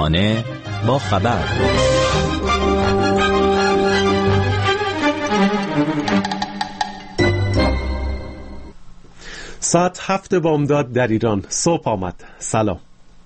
صبحانه با خبر. ساعت 7 بامداد در ایران صبح آمد. سلام.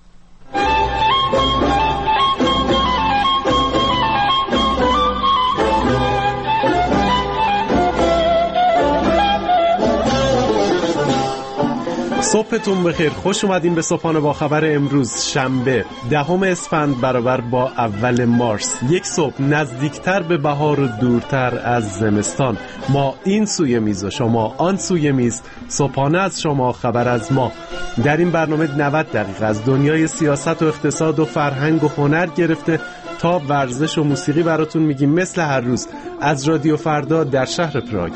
صبحتون بخیر، خوش اومدین به صبحانه با خبر امروز شنبه 10 اسفند برابر با اول مارس. یک صبح نزدیکتر به بهار و دورتر از زمستان. ما این سوی میز و شما آن سوی میز. صبحانه از شما، خبر از ما. در این برنامه 90 دقیقه از دنیای سیاست و اقتصاد و فرهنگ و هنر گرفته تا ورزش و موسیقی براتون میگیم مثل هر روز از رادیو فردا در شهر پراگ.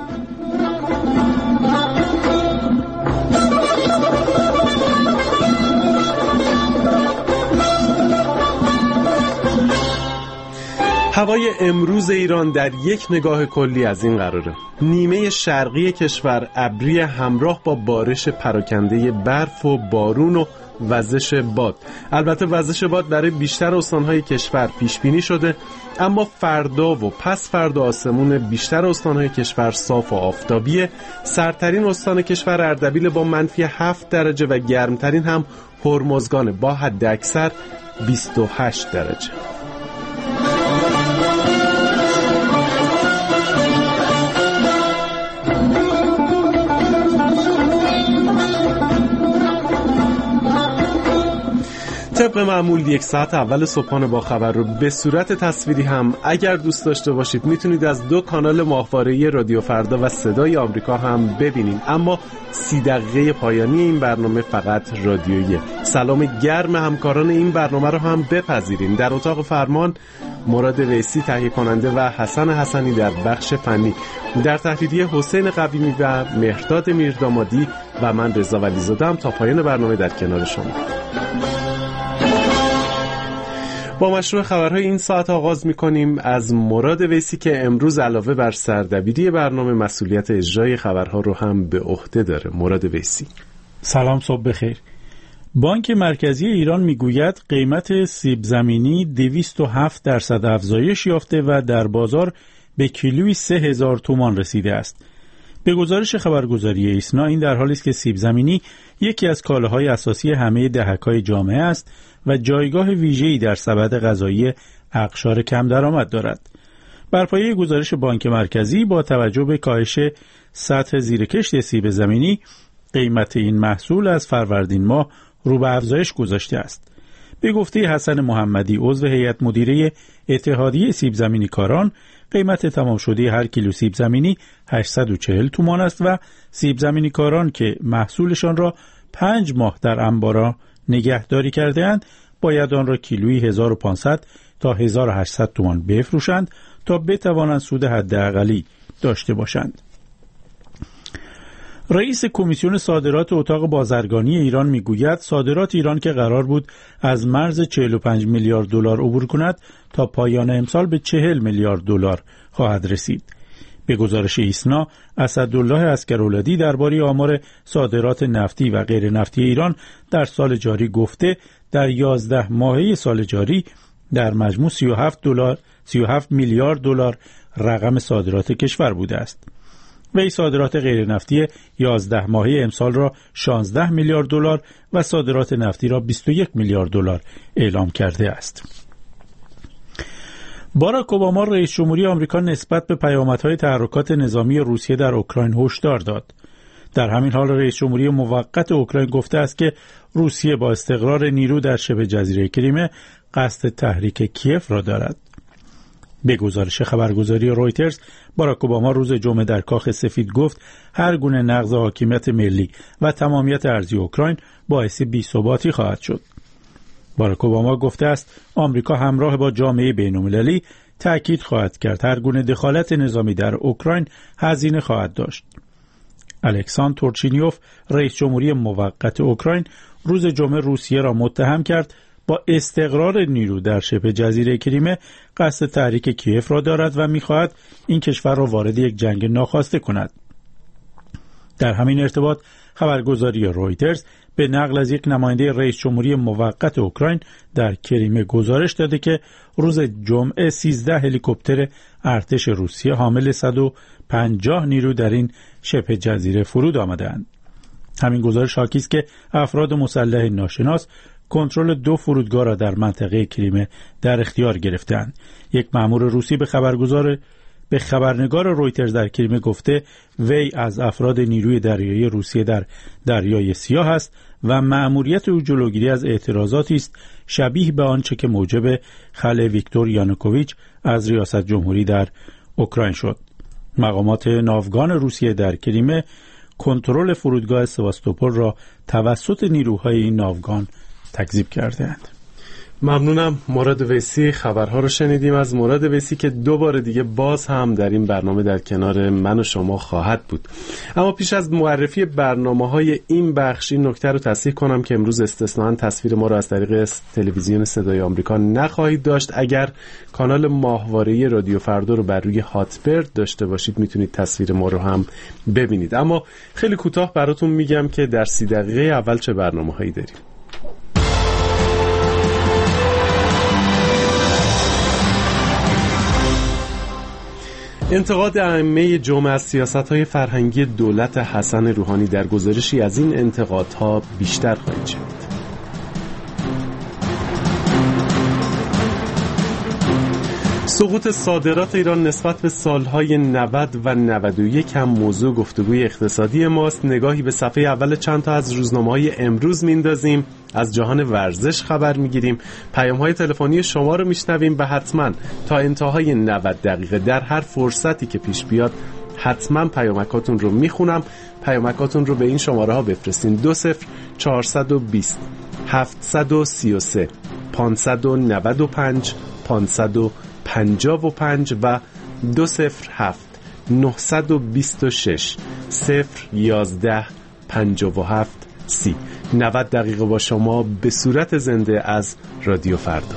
هوای امروز ایران در یک نگاه کلی از این قراره: نیمه شرقی کشور ابری همراه با بارش پراکنده برف و بارون و وزش باد. البته وزش باد برای بیشتر استانهای کشور پیش بینی شده، اما فردا و پس فردا آسمون بیشتر استانهای کشور صاف و آفتابیه. سردترین استان کشور اردبیل با -7 درجه و گرمترین هم هرمزگان با حداکثر 28 درجه. طبق معمول یک ساعت اول صبحانه با خبر رو به صورت تصویری هم اگر دوست داشته باشید میتونید از 2 کانال ماهواره‌ای رادیو فردا و صدای آمریکا هم ببینید، اما 30 دقیقه پایانی این برنامه فقط رادیویی. سلام گرم همکاران این برنامه رو هم بپذیریم. در اتاق فرمان مراد ویسی تهیه کننده و حسن حسنی در بخش فنی، در تحریریه حسین قویمی و مهرداد میردامادی و من رضا ولیزاده‌ام. تا پایان برنامه در کنار شما. با مشروع خبرهای این ساعت آغاز می‌کنیم از مراد ویسی که امروز علاوه بر سردبیری برنامه مسئولیت اجرای خبرها رو هم به عهده داره. مراد ویسی. سلام، صبح بخیر. بانک مرکزی ایران میگوید قیمت سیب زمینی 207% افزایش یافته و در بازار به کیلویی 3000 تومان رسیده است. به گزارش خبرگزاری ایسنا این در حالی است که سیب زمینی یکی از کالاهای اساسی همه دهک‌های جامعه است و جایگاه ویژه‌ای در سبد غذایی اقشار کم درآمد دارد. بر پایه گزارش بانک مرکزی با توجه به کاهش سطح زیرکشت سیب زمینی، قیمت این محصول از فروردین ماه رو به افزایش گذاشته است. به گفته حسن محمدی، عضو هیئت مدیره اتحادیه سیب زمینی کاران، قیمت تمام شده هر کیلو سیب زمینی 840 تومان است و سیب زمینی کاران که محصولشان را 5 ماه در انبارا نگهداری کرده‌اند باید آن را کیلویی 1500 تا 1800 تومان بفروشند تا بتوانند سود حداقلی داشته باشند. رئیس کمیسیون صادرات اتاق بازرگانی ایران میگوید صادرات ایران که قرار بود از مرز 45 میلیارد دلار عبور کند تا پایان امسال به 40 میلیارد دلار خواهد رسید. به گزارش ایسنا، اسدالله عسکرولادی درباره آمار صادرات نفتی و غیر نفتی ایران در سال جاری گفته در 11 ماهه سال جاری در مجموع 37 میلیارد دلار رقم صادرات کشور بوده است. وی صادرات غیر نفتی 11 ماهه امسال را 16 میلیارد دلار و صادرات نفتی را 21 میلیارد دلار اعلام کرده است. باراک اوباما رئیس جمهوری آمریکا نسبت به پیامدهای تحرکات نظامی روسیه در اوکراین هشدار داد. در همین حال رئیس جمهوری موقت اوکراین گفته است که روسیه با استقرار نیرو در شبه جزیره کریمه قصد تحریک کیف را دارد. به گزارش خبرگزاری رویترز، باراک اوباما روز جمعه در کاخ سفید گفت هر گونه نقض حاکمیت ملی و تمامیت ارضی اوکراین باعث بی‌ثباتی خواهد شد. باراک اوباما گفته است آمریکا همراه با جامعه بین‌المللی تأکید خواهد کرد هر گونه دخالت نظامی در اوکراین هزینه خواهد داشت. الکساندر تورچینیوف، رئیس جمهوری موقت اوکراین، روز جمعه روسیه را متهم کرد با استقرار نیرو در شبه جزیره کریمه قصد تحریک کیف را دارد و می‌خواهد این کشور را وارد یک جنگ ناخواسته کند. در همین ارتباط خبرگزاری رویترز به نقل از یک نماینده رئیس جمهوری موقت اوکراین در کریمه گزارش داده که روز جمعه 13 هلیکوپتر ارتش روسیه حامل 150 نیرو در این شبه جزیره فرود آمدند. همین گزارش حاکی است که افراد مسلح ناشناس کنترل 2 فرودگاه را در منطقه کریمه در اختیار گرفتند. یک مأمور روسی به خبرنگار رویترز در کریمه گفته وی از افراد نیروی دریایی روسیه در دریای سیاه است و مأموریت او جلوگیری از اعتراضاتی است شبیه به آنچه که موجب خلع ویکتور یانوکوویچ از ریاست جمهوری در اوکراین شد. مقامات ناوگان روسیه در کریمه کنترل فرودگاه سواستوپول را توسط نیروهای این ناوگان تکذیب کردند. ممنونم مراد ویسی. خبرها رو شنیدیم از مراد ویسی که دوباره دیگه باز هم در این برنامه در کنار من و شما خواهد بود. اما پیش از معرفی برنامه‌های این بخش این نکته رو تصحیح کنم که امروز استثناً تصویر ما رو از طریق تلویزیون صدای آمریکا نخواهید داشت. اگر کانال ماهواره‌ای رادیو فردا رو بر روی هاتبرد داشته باشید میتونید تصویر ما رو هم ببینید. اما خیلی کوتاه براتون میگم که در 30 دقیقه اول چه برنامه‌هایی داریم. انتقاد ائمه جمع از سیاست‌های فرهنگی دولت حسن روحانی در گزارشی از این انتقادها بیشتر خواهید شنید. سقوط صادرات ایران نسبت به سالهای 90 و 91 هم موضوع گفتگوی اقتصادی ماست. نگاهی به صفحه اول چند تا از روزنامه‌های امروز میندازیم، از جهان ورزش خبر میگیریم، پیام‌های تلفنی شما رو میشنویم و حتما تا انتهای 90 دقیقه در هر فرصتی که پیش بیاد حتما پیامکاتون رو میخونم. پیامکاتون رو به این شماره ها بفرستین: 20420 733 595 555 و 207 926 011 57 30. 90 دقیقه با شما به صورت زنده از رادیو فردا.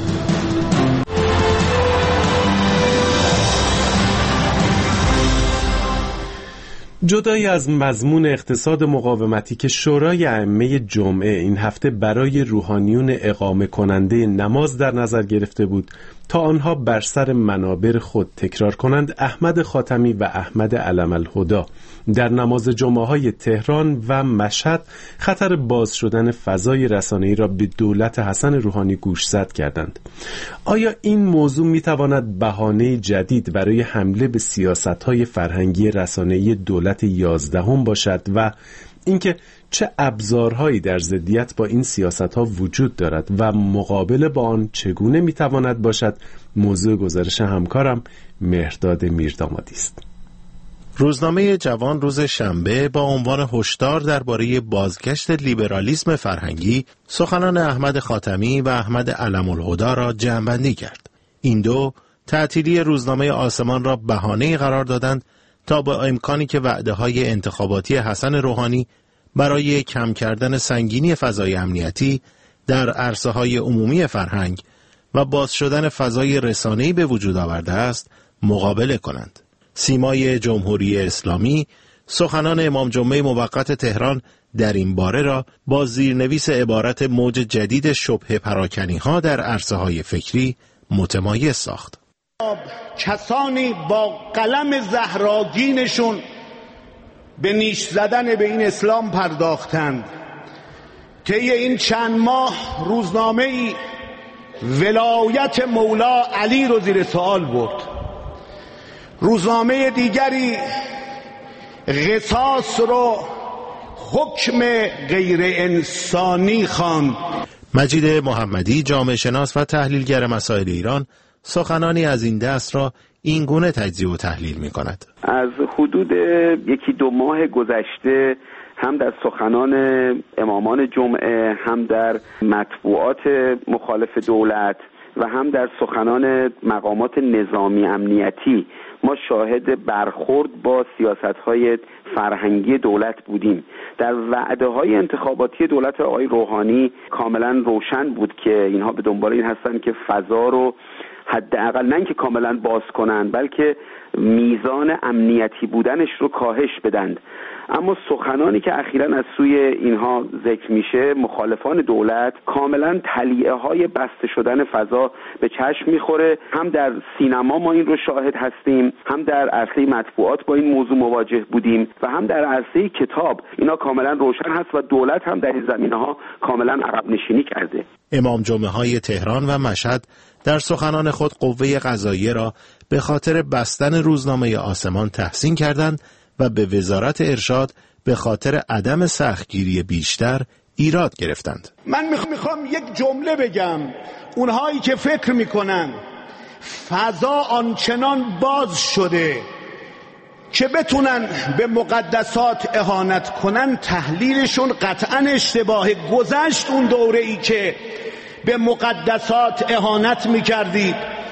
جدای از مضمون اقتصاد مقاومتی که شورای ائمه جمعه این هفته برای روحانیون اقامه کننده نماز در نظر گرفته بود تا آنها بر سر منابر خود تکرار کنند، احمد خاتمی و احمد علم الهدی در نماز جمعه های تهران و مشهد خطر باز شدن فضای رسانه‌ای را به دولت حسن روحانی گوشزد کردند. آیا این موضوع میتواند بهانه جدید برای حمله به سیاست‌های فرهنگی رسانه‌ای دولت 11 باشد و اینکه چه ابزارهایی در ضدیت با این سیاست‌ها وجود دارد و مقابل با آن چگونه میتواند باشد؟ موضوع گزارش همکارم مهرداد میردامادی است. روزنامه جوان روز شنبه با عنوان هشدار درباره بازگشت لیبرالیسم فرهنگی سخنان احمد خاتمی و احمد علم الهدی را جمع‌بندی کرد. این دو تعطیلی روزنامه آسمان را بهانه قرار دادند تا با امکانی که وعده‌های انتخاباتی حسن روحانی برای کم کردن سنگینی فضای امنیتی در عرصه‌های عمومی فرهنگ و باز شدن فضای رسانه‌ای به وجود آورده است مقابله کنند. سیمای جمهوری اسلامی سخنان امام جمعه موقت تهران در این باره را با زیرنویس عبارت موج جدید شبه پراکنی‌ها در عرصه‌های فکری متمایز ساخت. کسانی با قلم زهراگینشون به نیش زدن به این اسلام پرداختند. طی این چند ماه روزنامه‌ای ولایت مولا علی رو زیر سوال برد. روزنامه دیگری قصاص رو حکم غیر انسانی خواند. مجید محمدی جامعه شناس و تحلیلگر مسائل ایران سخنانی از این دست را این گونه تجزیه و تحلیل می کند. از حدود 1-2 ماه گذشته هم در سخنان امامان جمعه، هم در مطبوعات مخالف دولت و هم در سخنان مقامات نظامی امنیتی ما شاهد برخورد با سیاست‌های فرهنگی دولت بودیم. در وعده‌های انتخاباتی دولت آقای روحانی کاملا روشن بود که اینها به دنبال این هستن که فضا رو حداقل نه اینکه کاملا باز کنن بلکه میزان امنیتی بودنش رو کاهش بدن. اما سخنانی که اخیراً از سوی اینها ذکر میشه، مخالفان دولت، کاملا تلیعه‌های بسته شدن فضا به چشم میخوره. هم در سینما ما این رو شاهد هستیم، هم در عرصه مطبوعات با این موضوع مواجه بودیم و هم در عرصه کتاب. اینا کاملا روشن هست و دولت هم در این زمینه‌ها کاملا عقب نشینی کرده. امام جمعه های تهران و مشهد در سخنان خود قوه قضاییه را به خاطر بستن روزنامه آسمان تحسین کردند و به وزارت ارشاد به خاطر عدم سختگیری بیشتر ایراد گرفتند. من میخوام یک جمله بگم. اونهایی که فکر میکنن فضا آنچنان باز شده که بتونن به مقدسات اهانت کنن، تحلیلشون قطعا اشتباه. گذشت اون دوره ای که به مقدسات اهانت میکردید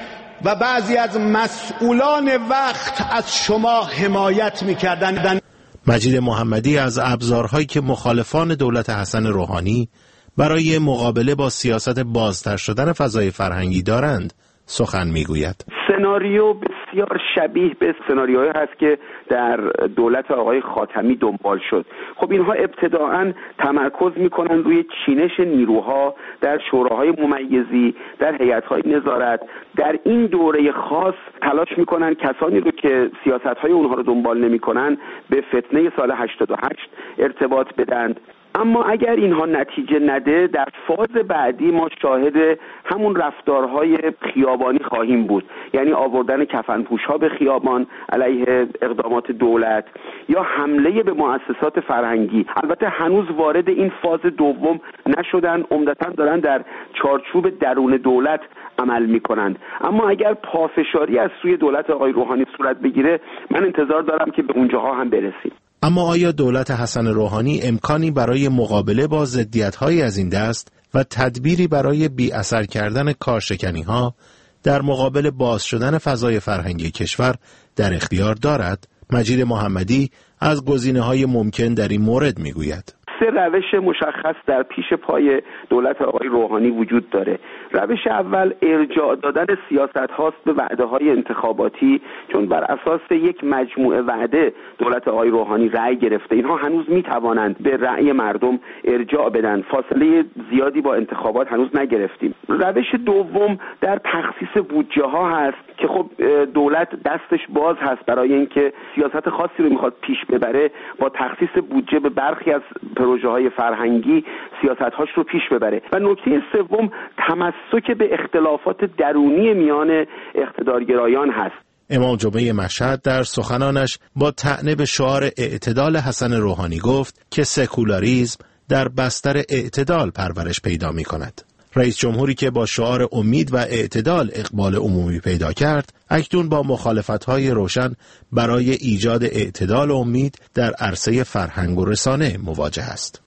و بعضی از مسئولان وقت از شما حمایت میکردن. مجید محمدی از ابزارهایی که مخالفان دولت حسن روحانی برای مقابله با سیاست بازتر شدن فضای فرهنگی دارند سخن میگوید. سناریو بسیار شبیه به سناریوهایی هست که در دولت آقای خاتمی دنبال شد. خب اینها ابتداعاً تمرکز میکنن روی چینش نیروها در شوراهای ممیزی، در هیئت‌های نظارت. در این دوره خاص تلاش میکنن کسانی رو که سیاست‌های اونها رو دنبال نمیکنن به فتنه سال 88 ارتباط بدن. اما اگر اینها نتیجه نده، در فاز بعدی ما شاهد همون رفتارهای خیابانی خواهیم بود، یعنی آوردن کفنپوش‌ها به خیابان علیه اقدامات دولت یا حمله به مؤسسات فرهنگی. البته هنوز وارد این فاز دوم نشدن، عمدتاً دارن در چارچوب درون دولت عمل می‌کنند. اما اگر پافشاری از سوی دولت آقای روحانی صورت بگیره، من انتظار دارم که به اونجاها هم برسیم. اما آیا دولت حسن روحانی امکانی برای مقابله با ضدیت‌های از این دست و تدبیری برای بی اثر کردن کارشکنی‌ها در مقابل باز شدن فضای فرهنگی کشور در اختیار دارد؟ مجید محمدی از گزینه‌های ممکن در این مورد می‌گوید. 3 روش مشخص در پیش پای دولت آقای روحانی وجود داره. روش اول ارجاع دادن سیاست هاست به وعده های انتخاباتی، چون بر اساس یک مجموعه وعده دولت آقای روحانی رأی گرفته. اینها هنوز میتوانند به رأی مردم ارجاع بدن. فاصله زیادی با انتخابات هنوز نگرفتیم. روش دوم در تخصیص بودجه ها هست که خب دولت دستش باز هست برای اینکه سیاست خاصی رو میخواد پیش ببره، با تخصیص بودجه به برخی از پروژه های فرهنگی سیاست‌هاش رو پیش ببره. و نکته سوم تمسک به اختلافات درونی میان اقتدارگرایان هست. امام جمعه مشهد در سخنانش با طعنه به شعار اعتدال حسن روحانی گفت که سکولاریسم در بستر اعتدال پرورش پیدا می کند. رئیس جمهوری که با شعار امید و اعتدال اقبال عمومی پیدا کرد، اکنون با مخالفت‌های روشن برای ایجاد اعتدال و امید در عرصه فرهنگ و رسانه مواجه است.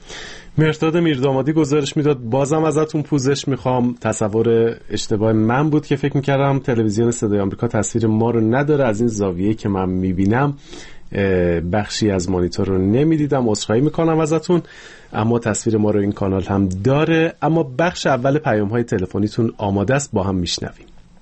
مرداد میردامادی گزارش میداد. بازم ازتون پوزش میخوام. تصور اشتباه من بود که فکر میکردم تلویزیون صدای آمریکا تصویر ما رو نداره. از این زاویه که من میبینم بخشی از مانیتور رو نمیدیدم، عذرخواهی میکنم ازتون. اما تصویر ما رو این کانال هم داره. اما بخش اول پیام های تلفنیتون آماده است، با هم میشنویم.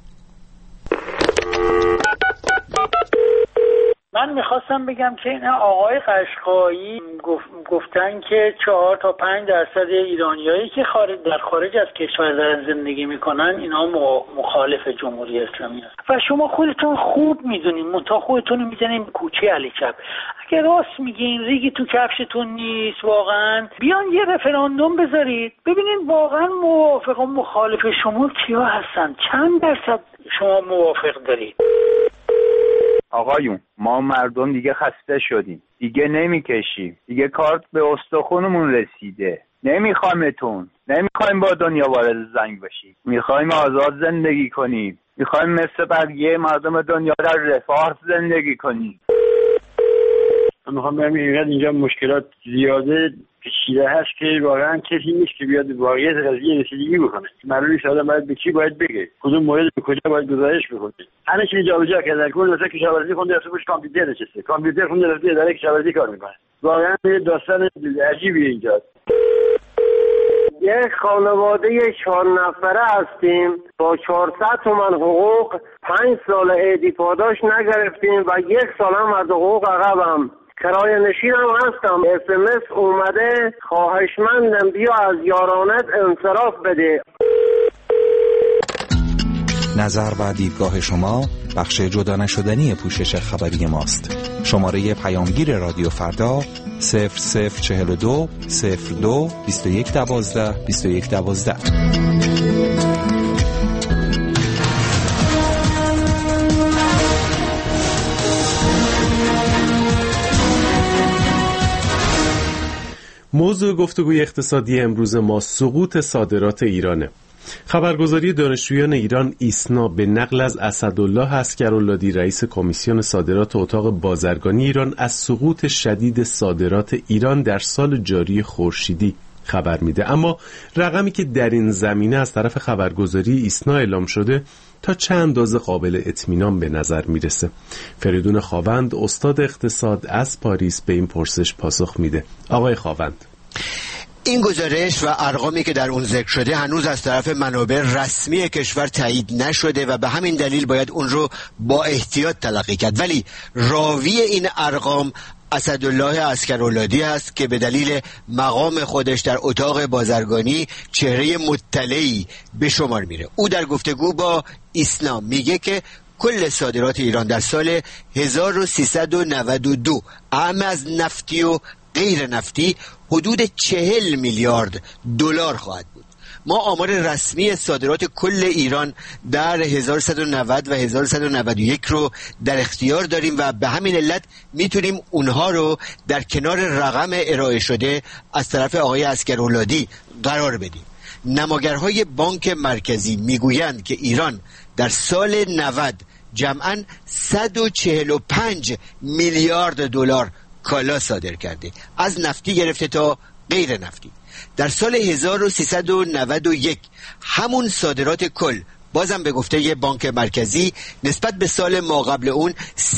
من میخواستم بگم که این آقای قشقایی گفتن که 4 تا 5% ایرانیایی که در خارج از کشور دارن زندگی میکنن اینا مخالف جمهوری اسلامی هست. و شما خودتون خوب میدونین، منتها خودتون میزنین کوچه علی چپ. اگر راست میگین ریگی تو کفشتون نیست، واقعا بیان یه رفراندوم بذارید ببینین واقعا موافق و مخالف شما کیا هستن، چند درصد شما موافق دارید. آقایون ما مردم دیگه خسته شدیم، دیگه نمیکشیم، دیگه کارت به استخونمون رسیده. نمیخوایمتون، نمیخوایم با دنیا وارد زنگ بشیم، میخوایم آزاد زندگی کنیم، میخوایم مثل بقیه مردم دنیا در رفاه زندگی کنیم. من میخوام بگم اینجا مشکلات زیاده پیچیده هست که واقعا کسی نیست که بیاد واقعیت قضیه رسیدگی بکنه. معلوم نیست آدم باید به کی باید بگه، کدوم مورد به کجا باید گزارش بکنه. همه چیز جابجا کردن. کل مثلا کشاورزی خونده رفته باش کامپیوتر نشسته، کامپیوتر خونده رفته اداره کشاورزی کار میکنه. واقعا داستان عجیبیه اینجا. یک خانواده 4 نفره هستیم با 400 تومن حقوق. 5 سال عیدی پاداش نگرفتیم و 1 سال هم از حقوق عقبم. کرایه نشینم هستم. SMS اومده خواهشمندم بیا از یارانت انصراف بده. نظر و دیدگاه شما بخش جدا نشدنی پوشش خبری ماست. شماره پیامگیر رادیو فردا 0042 02 21 12 21 12. موضوع گفتگوی اقتصادی امروز ما سقوط صادرات ایرانه. خبرگزاری دانشجویان ایران ایسنا به نقل از اسدالله عسکراللادی رئیس کمیسیون صادرات اتاق بازرگانی ایران از سقوط شدید صادرات ایران در سال جاری خورشیدی خبر میده، اما رقمی که در این زمینه از طرف خبرگزاری ایسنا اعلام شده تا چند اندازه قابل اطمینان به نظر میرسه. فریدون خاوند استاد اقتصاد از پاریس به این پرسش پاسخ میده. آقای خاوند، این گزارش و ارقامی که در اون ذکر شده هنوز از طرف منابع رسمی کشور تایید نشده و به همین دلیل باید اون رو با احتیاط تلقی کرد، ولی راوی این ارقام اسدالله عسکراللادی است که به دلیل مقام خودش در اتاق بازرگانی چهره مطلعی به شمار میره. او در گفتگو با ایسنا میگه که کل صادرات ایران در سال 1392 اعم از نفتی و غیر نفتی حدود 40 میلیارد دلار خواهد بود. ما آمار رسمی صادرات کل ایران در 1190 و 1191 رو در اختیار داریم و به همین علت میتونیم اونها رو در کنار رقم ارائه شده از طرف آقای عسکراللادی قرار بدیم. نماگرهای بانک مرکزی میگویند که ایران در سال 90 جمعاً 145 میلیارد دلار کالا صادر کرده، از نفتی گرفته تا غیر نفتی. در سال 1391 همون صادرات کل بازم به گفته بانک مرکزی نسبت به سال ماقبل اون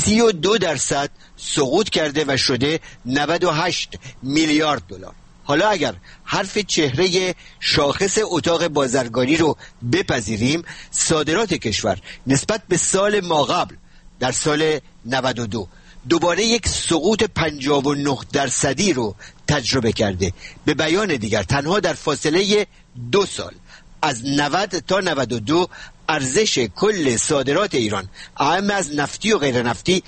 32% سقوط کرده و شده 98 میلیارد دلار. حالا اگر حرف چهره شاخص اتاق بازرگانی رو بپذیریم، صادرات کشور نسبت به سال ماقبل در سال 92 دوباره یک سقوط 59% رو تجربه کرده. به بیان دیگر تنها در فاصله 2 سال از 90 تا 92 ارزش کل صادرات ایران اعم از نفتی و غیر نفتی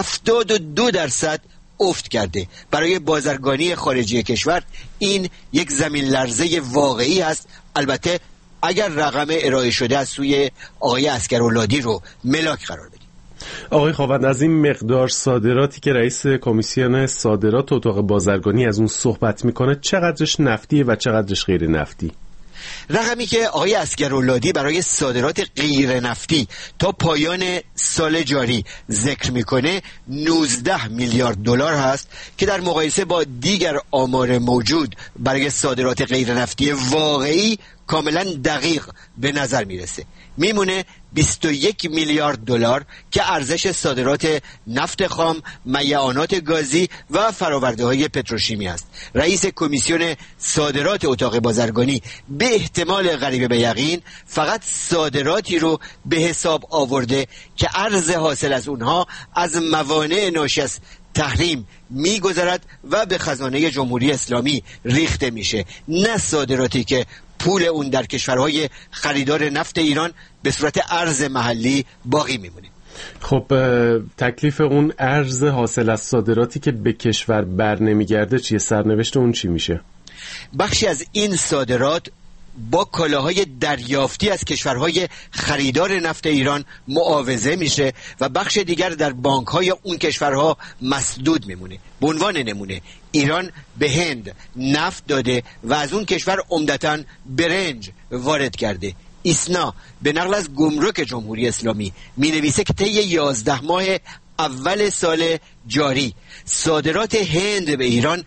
72% افت کرده. برای بازرگانی خارجی کشور این یک زمین لرزه واقعی است، البته اگر رقم ارائه شده از سوی آقای عسکراللادی رو ملاک قرار بدیم. آقای خاوند، از این مقدار صادراتی که رئیس کمیسیون صادرات اتاق بازرگانی از اون صحبت میکنه چقدرش نفتیه و چقدرش غیر نفتی؟ رقمی که آقای عسکراللادی برای صادرات غیر نفتی تا پایان سال جاری ذکر میکنه 19 میلیارد دلار هست که در مقایسه با دیگر آمار موجود برای صادرات غیر نفتی واقعی کاملا دقیق به نظر میرسه. میمونه 21 میلیارد دلار که ارزش صادرات نفت خام، میعانات گازی و فرآورده‌های پتروشیمی است. رئیس کمیسیون صادرات اتاق بازرگانی به احتمال غریب به یقین فقط صادراتی رو به حساب آورده که ارز حاصل از اونها از موانع ناشی از تحریم میگذرد و به خزانه جمهوری اسلامی ریخته میشه، نه صادراتی که پول اون در کشورهای خریدار نفت ایران به صورت ارز محلی باقی میمونه. خب تکلیف اون ارز حاصل از صادراتی که به کشور بر نمیگرده چیه؟ سرنوشت اون چی میشه؟ بخشی از این صادرات با کالاهای دریافتی از کشورهای خریدار نفت ایران معاوضه میشه و بخش دیگر در بانکهای اون کشورها مسدود میمونه. به عنوان نمونه ایران به هند نفت داده و از اون کشور عمدتاً برنج وارد کرده. ایسنا به نقل از گمرک جمهوری اسلامی می نویسه که طی 11 ماه اول سال جاری صادرات هند به ایران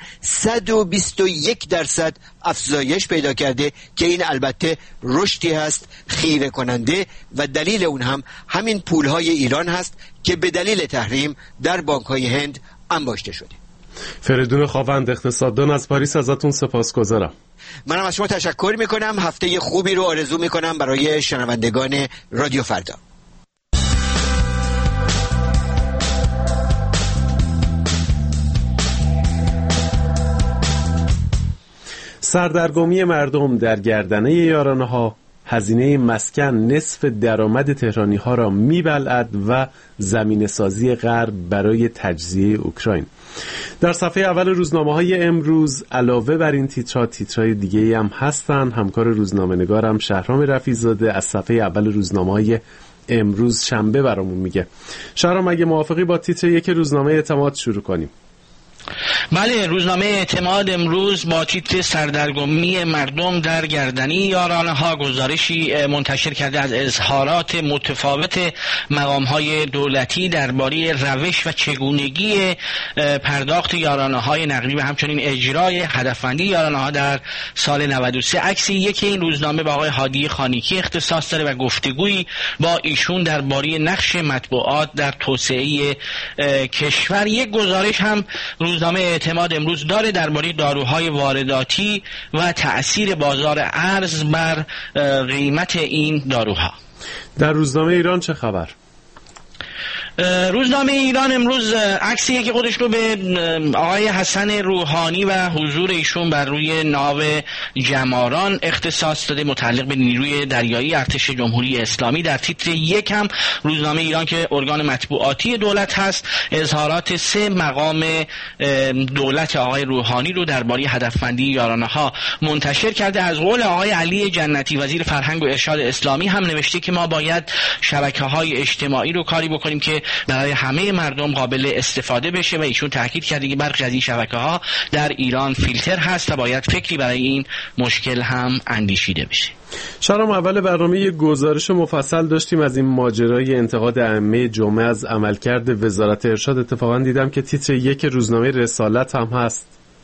121% افزایش پیدا کرده که این البته رشدی هست خیره کننده و دلیل اون هم همین پولهای ایران هست که به دلیل تحریم در بانکهای هند انباشته شده. فریدون خاوند، اقتصاددان از پاریس، ازتون سپاسگزارم. منم از شما تشکر میکنم. هفته خوبی رو آرزو میکنم برای شنوندگان رادیو فردا. سردرگمی مردم در گردنه یارانه ها، هزینه مسکن نصف درآمد تهرانی ها را میبلعد و زمینه سازی غرب برای تجزیه اوکراین. در صفحه اول روزنامه های امروز علاوه بر این تیترهای دیگه هم هستن. همکار روزنامه نگارم شهرام رفیع‌زاده از صفحه اول روزنامه های امروز شنبه برامون میگه. شهرام اگه موافقی با تیتر یک روزنامه اعتماد شروع کنیم. بله، روزنامه اعتماد امروز با تیتر سردرگمی مردم در گردنی یارانه ها گزارشی منتشر کرده از اظهارات متفاوت مقام‌های دولتی درباره روش و چگونگی پرداخت یارانه های نقدی و همچنین اجرای هدفمندی یارانه ها در سال 93. عکس یکی این روزنامه با آقای هادی خانیکی اختصاص داره و گفتگویی با ایشون درباره نقش مطبوعات در توسعه کشور. یک گزارش هم روزنامه اعتماد امروز داره درباره داروهای وارداتی و تأثیر بازار ارز بر قیمت این داروها. در روزنامه ایران چه خبر؟ روزنامه ایران امروز عکسی که خودش رو به آقای حسن روحانی و حضور ایشون بر روی ناو جماران اختصاص داده متعلق به نیروی دریایی ارتش جمهوری اسلامی. در تیتر یک هم روزنامه ایران که ارگان مطبوعاتی دولت هست اظهارات 3 مقام دولت آقای روحانی رو درباره هدفمندی یارانه ها منتشر کرده. از قول آقای علی جنتی وزیر فرهنگ و ارشاد اسلامی هم نوشته که ما باید شبکه‌های اجتماعی رو کاری بکنیم که برای همه مردم قابل استفاده بشه و ایشون تاکید کرده که برخی از این شبکه‌ها در ایران فیلتر هست و باید فکری برای این مشکل هم اندیشیده بشه. شهرام، اول برنامه یک گزارش مفصل داشتیم از این ماجرای انتقاد ائمه جمعه از عملکرد وزارت ارشاد. اتفاقا دیدم که تیتر یک روزنامه رسالت هم هست.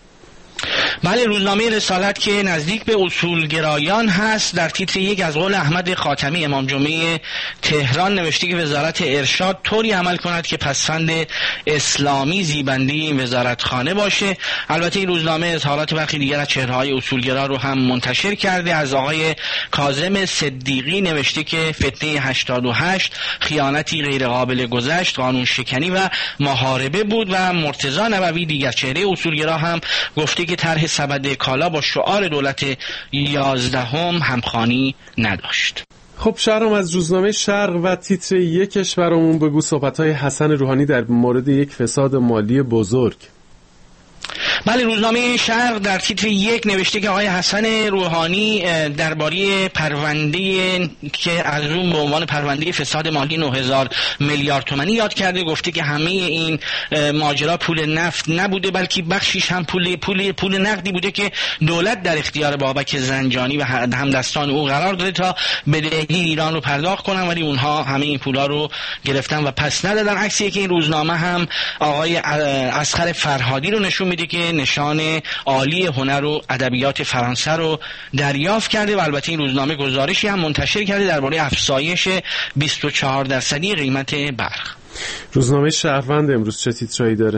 بله، روزنامه رسالت که نزدیک به اصولگرایان هست در تیتر یک از قول احمد خاتمی امام جمعه تهران نوشته که وزارت ارشاد طوری عمل کند که پسفند اسلامی زیبنده این وزارتخانه باشه. البته این روزنامه اظهارات برخی دیگر از چهره‌های اصولگرا رو هم منتشر کرده. از آقای کاظم صدیقی نوشته که فتنه 88 خیانتی غیر قابل گذشت، قانون شکنی و محاربه بود و مرتضی نبوی دیگر چهره اصولگرا هم گفته که طرح سبد کالا با شعار دولت 11 همخوانی نداشت. خب شهرام، از روزنامه شرق و تیتر یکش برامون بگو صحبت‌های حسن روحانی در مورد یک فساد مالی بزرگ. بله، روزنامه شرق در تیتر یک نوشته که آقای حسن روحانی درباره پرونده که از اون به عنوان پرونده فساد مالی 9000 میلیارد تومانی یاد کرده. گفته که همه این ماجرا پول نفت نبوده بلکه بخشیش هم پول نقدی بوده که دولت در اختیار بابک زنجانی و همدستان او قرار داده تا بدهی ایران رو پرداخت کنن، ولی اونها همه این پولا رو گرفتن و پس ندادن. عکسی که این روزنامه هم آقای اصغر فرهادی رو نشون میده که نشان عالی هنر و ادبیات فرانسه رو دریافت کرده و البته این روزنامه گزارشی هم منتشر کرده درباره افزایش 24% قیمت برق. روزنامه شهروند امروز چه تیترایی داره؟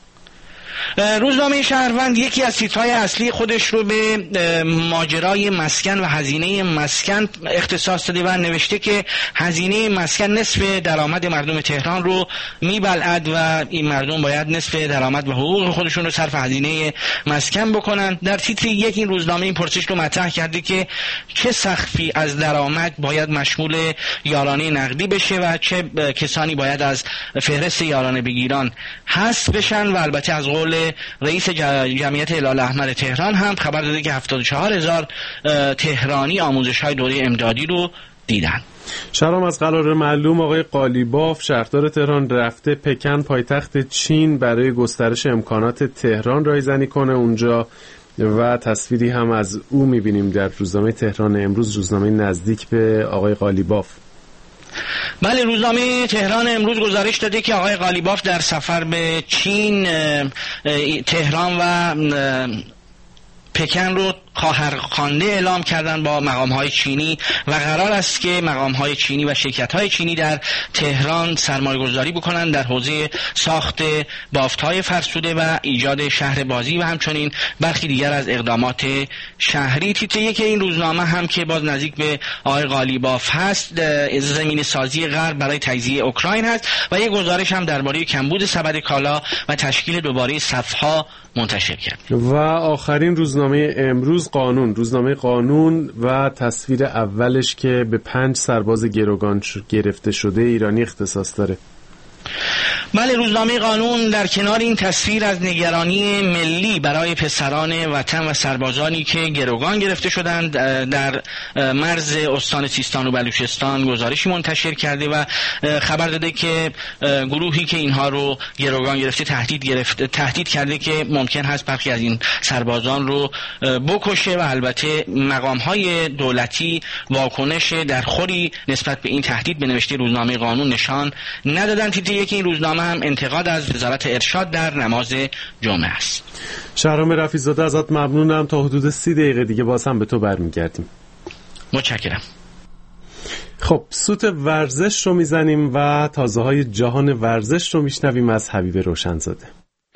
روزنامه شهروند یکی از تیترهای اصلی خودش رو به ماجرای مسکن و هزینه مسکن اختصاص داده و نوشته که هزینه مسکن نصف درآمد مردم تهران رو میبلعد و این مردم باید نصف درآمد و حقوق خودشون رو صرف هزینه مسکن بکنن. در تیتر یک این روزنامه این پرسش رو مطرح کرده که چه سقفی از درآمد باید مشمول یارانه نقدی بشه و چه کسانی باید از فهرست یارانه بگیران حذف بشن و البته از قول رئیس جمعیت هلال احمر تهران هم خبر داده که 74,000 تهرانی آموزش‌های دوره امدادی رو دیدن. شهرام، از قرار معلوم آقای قالیباف شهردار تهران رفته پکن پایتخت چین برای گسترش امکانات تهران رایزنی کنه اونجا و تصویری هم از او می‌بینیم در روزنامه تهران امروز، روزنامه نزدیک به آقای قالیباف. بله، روزنامه تهران امروز گزارش داده که آقای قالیباف در سفر به چین، تهران و پکن رو خواهرخوانده اعلام کردن با مقام‌های چینی و قرار است که مقام‌های چینی و شرکت‌های چینی در تهران سرمایه‌گذاری بکنند در حوزه ساخت بافت‌های فرسوده و ایجاد شهر بازی و همچنین برخی دیگر از اقدامات شهری. تیتر یک این روزنامه هم که باز نزدیک به آقای قالیباف هست، زمین سازی غرب برای تجزیه اوکراین هست و یک گزارش هم درباره کمبود سبد کالا و تشکیل دوباره صف‌ها منتشر کرد. و آخرین روزنامه امروز قانون، روزنامه قانون و تصویر اولش که به 5 سرباز گروگان گرفته شده ایرانی اختصاص داره. بله، روزنامه قانون در کنار این تصویر از نگرانی ملی برای پسران وطن و سربازانی که گروگان گرفته شدند در مرز استان سیستان و بلوچستان گزارشی منتشر کرده و خبر داده که گروهی که اینها رو گروگان گرفته تهدید کرده که ممکن هست برخی از این سربازان رو بکشه و البته مقام‌های دولتی واکنش درخوری نسبت به این تهدید به نوشته روزنامه قانون نشان ندادند. تیتر یک این روزنامه هم انتقاد از وزارت ارشاد در نماز جمعه است. شهرام رفیع‌زاده ازت ممنونم. تا حدود 30 دقیقه دیگه باز هم به تو برمیگردیم. متشکرم. خب سوت ورزش رو میزنیم و تازه‌های جهان ورزش رو میشنویم از حبیب روشنزاده.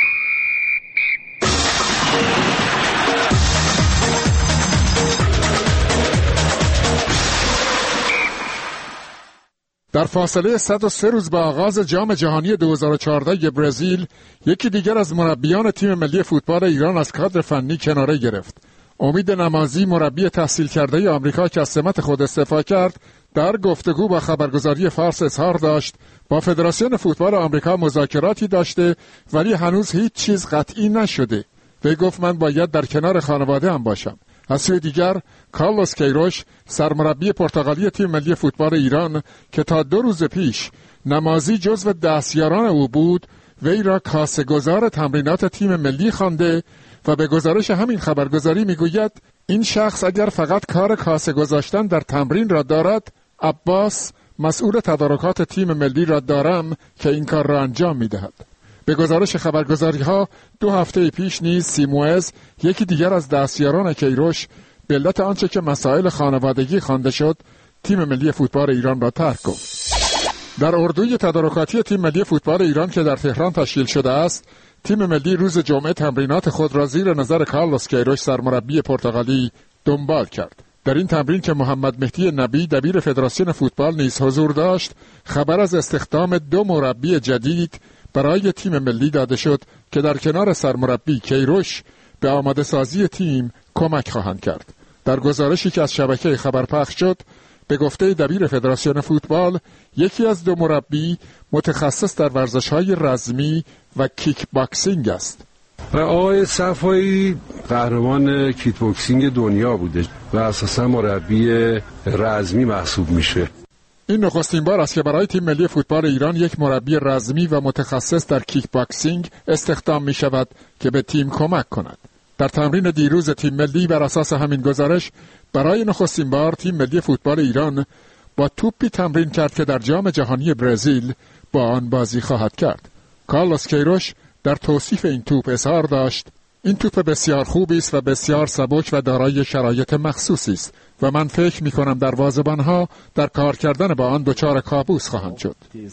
در فاصله 103 روز به آغاز جام جهانی 2014 برزیل، یکی دیگر از مربیان تیم ملی فوتبال ایران از کادر فنی کناره گرفت. امید نمازی، مربی تحصیل کرده آمریکا که از سمت خود استعفا کرد، در گفتگو با خبرگزاری فارس اظهار داشت با فدراسیون فوتبال آمریکا مذاکراتی داشته ولی هنوز هیچ چیز قطعی نشده. وی گفت من باید در کنار خانواده هم باشم. از سوی دیگر کارلوس کیروش، سرمربی پرتغالی تیم ملی فوتبال ایران که تا 2 روز پیش نمازی جزو دستیاران او بود، وی را کاسه‌گزار تمرینات تیم ملی خوانده و به گزارش همین خبرگزاری میگوید این شخص اگر فقط کار کاسه گذاشتن در تمرین را دارد، عباس مسئول تدارکات تیم ملی را دارم که این کار را انجام میدهد. به گزارش خبرگزاری ها 2 هفته پیش نیز سیموئز، یکی دیگر از دستیاران کیروش، به علت آنچه که مسائل خانوادگی خوانده شد، تیم ملی فوتبال ایران را ترک گفت. در اردوی تدارکاتی تیم ملی فوتبال ایران که در تهران تشکیل شده است، تیم ملی روز جمعه تمرینات خود را زیر نظر کارلوس کیروش سرمربی پرتغالی دنبال کرد. در این تمرین که محمد مهدی نبی دبیر فدراسیون فوتبال نیز حضور داشت، خبر از استخدام 2 مربی جدید برای تیم ملی داده شد که در کنار سرمربی کیروش به آماده سازی تیم کمک خواهند کرد. در گزارشی که از شبکه خبر پخش شد، به گفته دبیر فدراسیون فوتبال، یکی از 2 مربی متخصص در ورزش‌های رزمی و کیک باکسینگ است. آقای صفایی قهرمان کیک باکسینگ دنیا بوده و اساساً مربی رزمی محسوب میشه. این نخستین بار است که برای تیم ملی فوتبال ایران یک مربی رزمی و متخصص در کیک باکسینگ استخدام می شود که به تیم کمک کند. در تمرین دیروز تیم ملی بر اساس همین گزارش، برای نخستین بار تیم ملی فوتبال ایران با توپی تمرین کرد که در جام جهانی برزیل با آن بازی خواهد کرد. کارلوس کیروش در توصیف این توپ اظهار داشت این توپ بسیار خوبی است و بسیار سبک و دارای شرایط مخصوصی است و من فکر می کنم دروازه‌بان‌ها در کار کردن با آن دچار کابوس خواهند شد.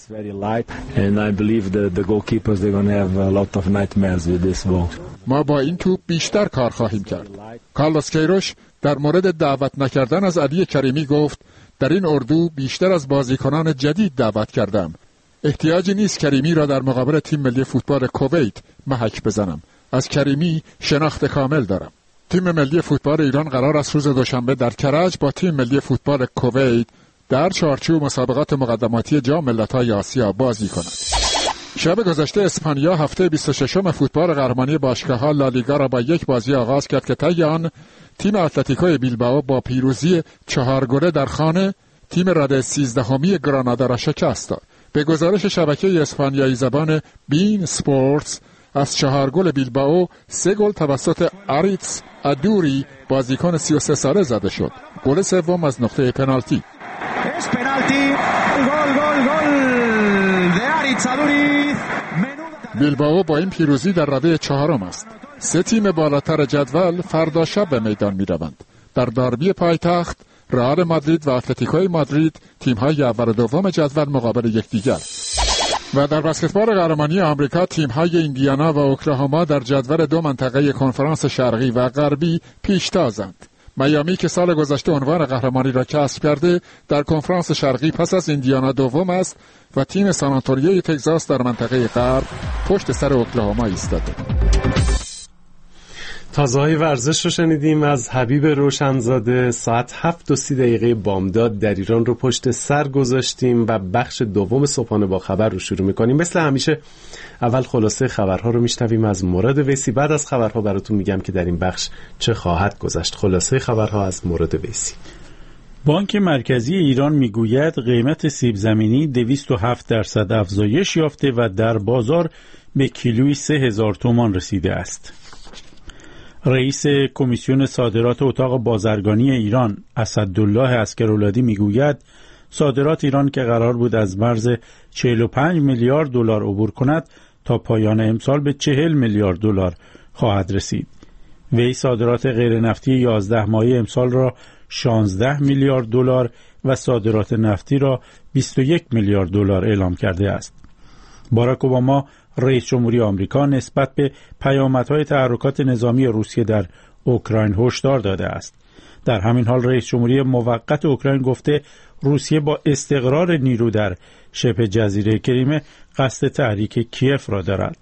ما با این توپ بیشتر کار خواهیم کرد. کارلوس کیروش در مورد دعوت نکردن از علی کریمی گفت در این اردو بیشتر از بازیکنان جدید دعوت کردم. احتیاجی نیست کریمی را در مقابل تیم ملی فوتبال کویت محک بزنم. از کریمی شناخت کامل دارم. تیم ملی فوتبال ایران قرار است روز دوشنبه در کرج با تیم ملی فوتبال کویت در چارچوب مسابقات مقدماتی جام ملت‌های آسیا بازی کند. شب گذشته اسپانیا هفته 26 فوتبال قهرمانی باشگاه‌ها لالیگا را با یک بازی آغاز کرد که طی آن تیم اتلتیکو بیلبائو با پیروزی 4 گله در خانه تیم رده 13 گرانادا را شکست داد. به گزارش شبکه اسپانیایی زبان بین اسپورتس، از 4 گل بیلبائو 3 گل توسط آریتس ادوری بازیکن 33 ساله زده شد. گل سوم از نقطه پنالتی. بیلبائو با این پیروزی در رده 4 است. 3 تیم بالاتر جدول فردا شب به میدان می روند. در داربی پایتخت رئال مادرید و اتلتیکوی مادرید تیم‌های اول و دوم جدول مقابل یکدیگر. و در بسکتبال قهرمانی آمریکا تیم‌های ایندیانا و اوکلاهوما در جدول 2 منطقه کنفرانس شرقی و غربی پیشتازند. میامی که سال گذشته عنوان قهرمانی را کسب کرده در کنفرانس شرقی پس از ایندیانا دوم است و تیم سان آنتونیوی تگزاس در منطقه غرب پشت سر اوکلاهوما ایستاده. تازه‌های ورزش رو شنیدیم از حبیب روشنزاده. ساعت 7:30 بامداد در ایران رو پشت سر گذاشتیم و بخش دوم صبحانه با خبر رو شروع می‌کنیم. مثل همیشه اول خلاصه خبرها رو میشنویم از مراد ویسی، بعد از خبرها براتون میگم که در این بخش چه خواهد گذشت. خلاصه خبرها از مراد ویسی. بانک مرکزی ایران میگوید قیمت سیب زمینی 207% افزایش یافته و در بازار به کیلویی 3000 تومان رسیده است. رئیس کمیسیون صادرات اتاق بازرگانی ایران اسدالله عسکرولادی میگوید صادرات ایران که قرار بود از مرز 45 میلیارد دلار عبور کند تا پایان امسال به 40 میلیارد دلار خواهد رسید. وی صادرات غیر نفتی 11 ماهه امسال را 16 میلیارد دلار و صادرات نفتی را 21 میلیارد دلار اعلام کرده است. باراک اوباما رئیس جمهوری آمریکا نسبت به پیامدهای تحرکات نظامی روسیه در اوکراین هشدار داده است. در همین حال رئیس جمهوری موقت اوکراین گفته روسیه با استقرار نیرو در شبه جزیره کریمه قصد تحریک کیف را دارد.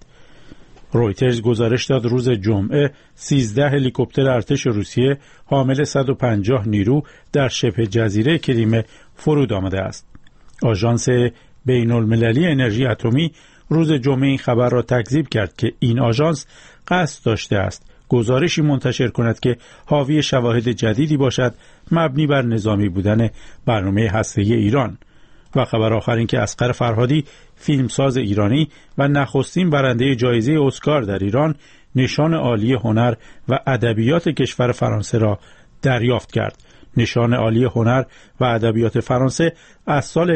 رویترز گزارش داد روز جمعه 13 هلیکوپتر ارتش روسیه حامل 150 نیرو در شبه جزیره کریمه فرود آمده است. آژانس بین‌المللی انرژی اتمی روز جمعه این خبر را تکذیب کرد که این آژانس قصد داشته است گزارشی منتشر کند که حاوی شواهد جدیدی باشد مبنی بر نظامی بودن برنامه هسته‌ای ایران. و خبر آخر این که اصغر فرهادی فیلمساز ایرانی و نخستین برنده جایزه اسکار در ایران نشان عالی هنر و ادبیات کشور فرانسه را دریافت کرد. نشان عالی هنر و ادبیات فرانسه از سال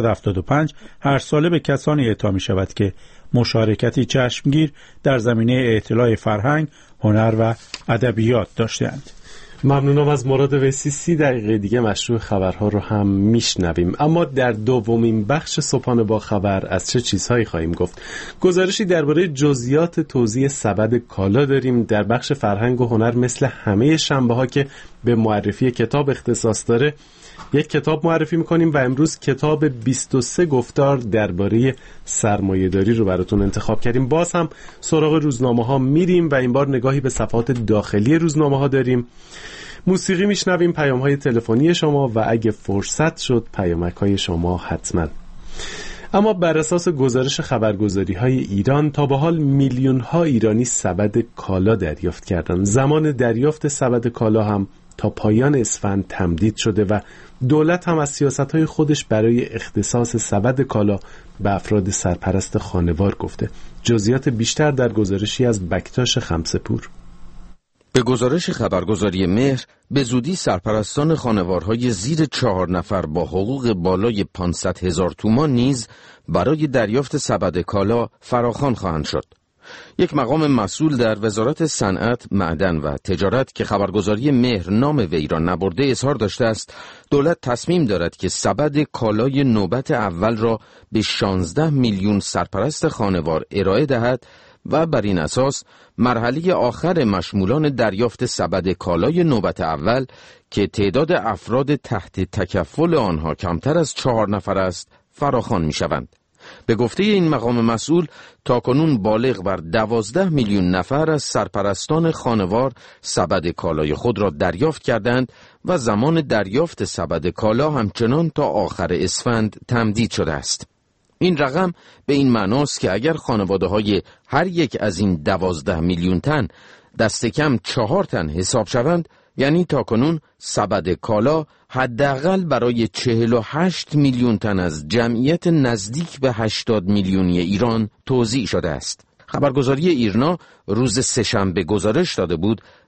1975 هر ساله به کسانی اعطا می شود که مشارکتی چشمگیر در زمینه اطلاع فرهنگ، هنر و ادبیات داشتند. ممنونم از مراد ویسی. 30 دقیقه دیگه مشروع خبرها رو هم میشنویم. اما در دومین بخش صبحانه با خبر از چه چیزهایی خواهیم گفت؟ گزارشی درباره جزئیات توزیع سبد کالا داریم. در بخش فرهنگ و هنر مثل همه شنبه‌ها که به معرفی کتاب اختصاص داره یک کتاب معرفی میکنیم و امروز کتاب 23 گفتار درباره سرمایه‌داری رو براتون انتخاب کردیم. باز هم سراغ روزنامه ها میریم و این بار نگاهی به صفحات داخلی روزنامه ها داریم. موسیقی میشنویم، پیام های تلفنی شما و اگه فرصت شد پیامک های شما حتما. اما بر اساس گزارش خبرگزاری های ایران تا به حال میلیون ها ایرانی سبد کالا دریافت کردند. زمان دریافت سبد کالا هم تا پایان اسفند تمدید شده و دولت هم از سیاست‌های خودش برای اختصاص سبد کالا به افراد سرپرست خانوار گفته. جزئیات بیشتر در گزارشی از بکتاش خمسه‌پور. به گزارش خبرگزاری مهر به زودی سرپرستان خانوارهای زیر 4 نفر با حقوق بالای 500,000 تومان نیز برای دریافت سبد کالا فراخوان خواهند شد. یک مقام مسئول در وزارت صنعت، معدن و تجارت که خبرگزاری مهر نام وی را نبرده اظهار داشته است دولت تصمیم دارد که سبد کالای نوبت اول را به 16 میلیون سرپرست خانوار ارائه دهد و بر این اساس مرحله آخر مشمولان دریافت سبد کالای نوبت اول که تعداد افراد تحت تکفل آنها کمتر از 4 نفر است فراخوان می شوند. به گفته این مقام مسئول تاکنون بالغ بر 12 میلیون نفر از سرپرستان خانوار سبد کالای خود را دریافت کردند و زمان دریافت سبد کالا همچنان تا آخر اسفند تمدید شده است. این رقم به این معناست که اگر خانواده‌های هر یک از این 12 میلیون تن دست کم 4 تن حساب شوند، یعنی تاکنون سبد کالا حداقل برای 48 میلیون تن از جمعیت نزدیک به 80 میلیونی ایران توزیع شده است. خبرگزاری ایرنا روز سه‌شنبه گزارش داده بود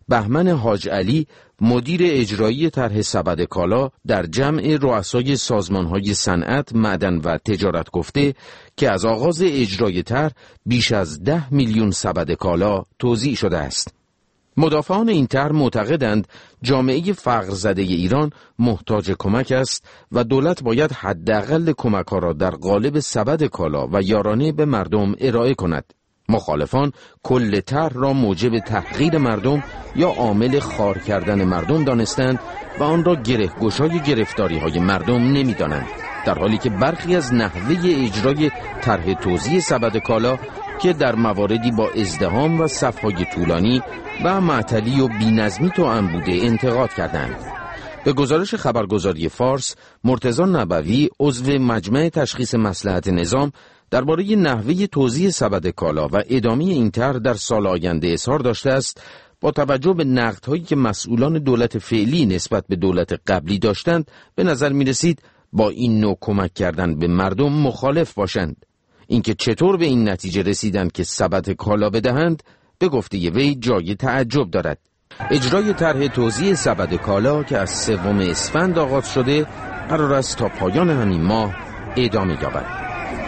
بهمن حاج علی مدیر اجرایی طرح سبد کالا در جمع رؤسای سازمان‌های صنعت، معدن و تجارت گفته که از آغاز اجرای طرح بیش از 10 میلیون سبد کالا توزیع شده است. مدافعان این طرح معتقدند جامعه فقرزده ایران محتاج کمک است و دولت باید حداقل کمک‌ها را در قالب سبد کالا و یارانه به مردم ارائه کند. مخالفان کل طرح را موجب تحقیر مردم یا عامل خار کردن مردم دانستند و آن را گره‌گشای گرفتاری‌های مردم نمی‌دانند، در حالی که برخی از نحوه اجرای طرح توزیع سبد کالا که در مواردی با ازدحام و صف‌های طولانی و معطلی و بی‌نظمی توأم بوده انتقاد کردند. به گزارش خبرگزاری فارس، مرتضی نبوی عضو مجمع تشخیص مصلحت نظام درباره نحوه توزیع سبد کالا و ادامه این طرح در سال آینده اظهار داشته است با توجه به نقدهایی که مسئولان دولت فعلی نسبت به دولت قبلی داشتند به نظر می رسید با این نوع کمک کردن به مردم مخالف باشند. اینکه چطور به این نتیجه رسیدند که سبد کالا بدهند به گفته وی جای تعجب دارد. اجرای طرح توزیع سبد کالا که از 3 اسفند آغاز شده قرار است تا پایان همین ماه ادامه یابد.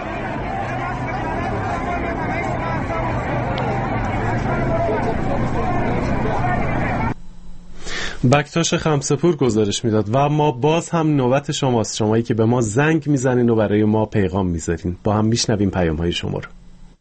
بکتاش خمسپور گزارش میداد و ما باز هم نوبت شماست، شمایی که به ما زنگ میزنین و برای ما پیغام میذارین. با هم میشنویم پیام های شما رو.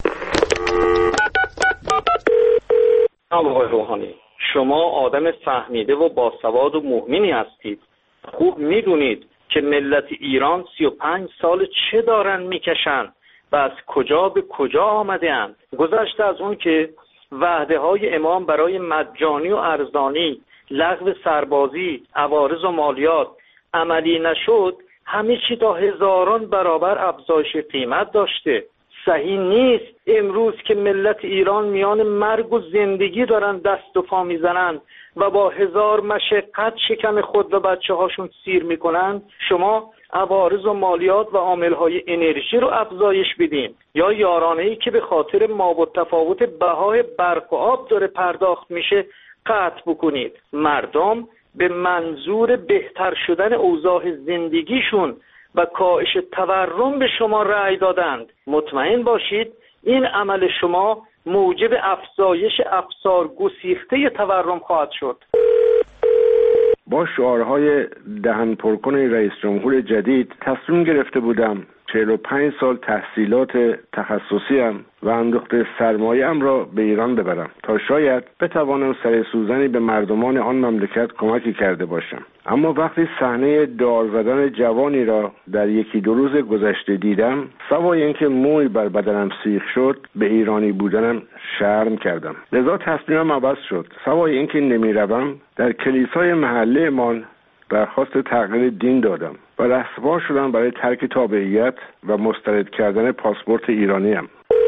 آقای روحانی، شما آدم فهمیده و باسواد و مؤمنی هستید. خوب میدونید که ملت ایران 35 سال چه دارن میکشن و از کجا به کجا آمده اند. گذشته از اون که وعده های امام برای مجانی و ارزانی، لغو سربازی، عوارض و مالیات عملی نشد، همه چی تا هزاران برابر افزایش قیمت داشته. صحیح نیست امروز که ملت ایران میان مرگ و زندگی دارن دست و پا میزنن و با 1000 مشقت شکم خود و بچه هاشون سیر میکنن، شما عوارض و مالیات و عاملهای انرژی رو افزایش بدین یا یارانه‌ای که به خاطر مابالتفاوت بهای برق و آب داره پرداخت میشه قطع بکنید. مردم به منظور بهتر شدن اوضاع زندگیشون و کاهش تورم به شما رأی دادند. مطمئن باشید این عمل شما موجب افزایش افسار گسیخته تورم خواهد شد. با شعارهای دهن پرکن رئیس جمهور جدید تصمیم گرفته بودم 45 سال تحصیلات تخصصیم و اندوخته سرمایه‌ام را به ایران ببرم تا شاید بتوانم سر سوزنی به مردمان آن مملکت کمکی کرده باشم. اما وقتی صحنه دار زدن جوانی را در 1-2 روز گذشته دیدم، سوای اینکه موی بر بدنم سیخ شد، به ایرانی بودنم شرم کردم. لذا تصمیمم عوض شد. سوای اینکه نمیروم، در کلیسای محله‌مان درخواست تغییر دین دادم و رهسپار شدم برای ترک تابعیت و مسترد کردن پاسپورت ایرانیم.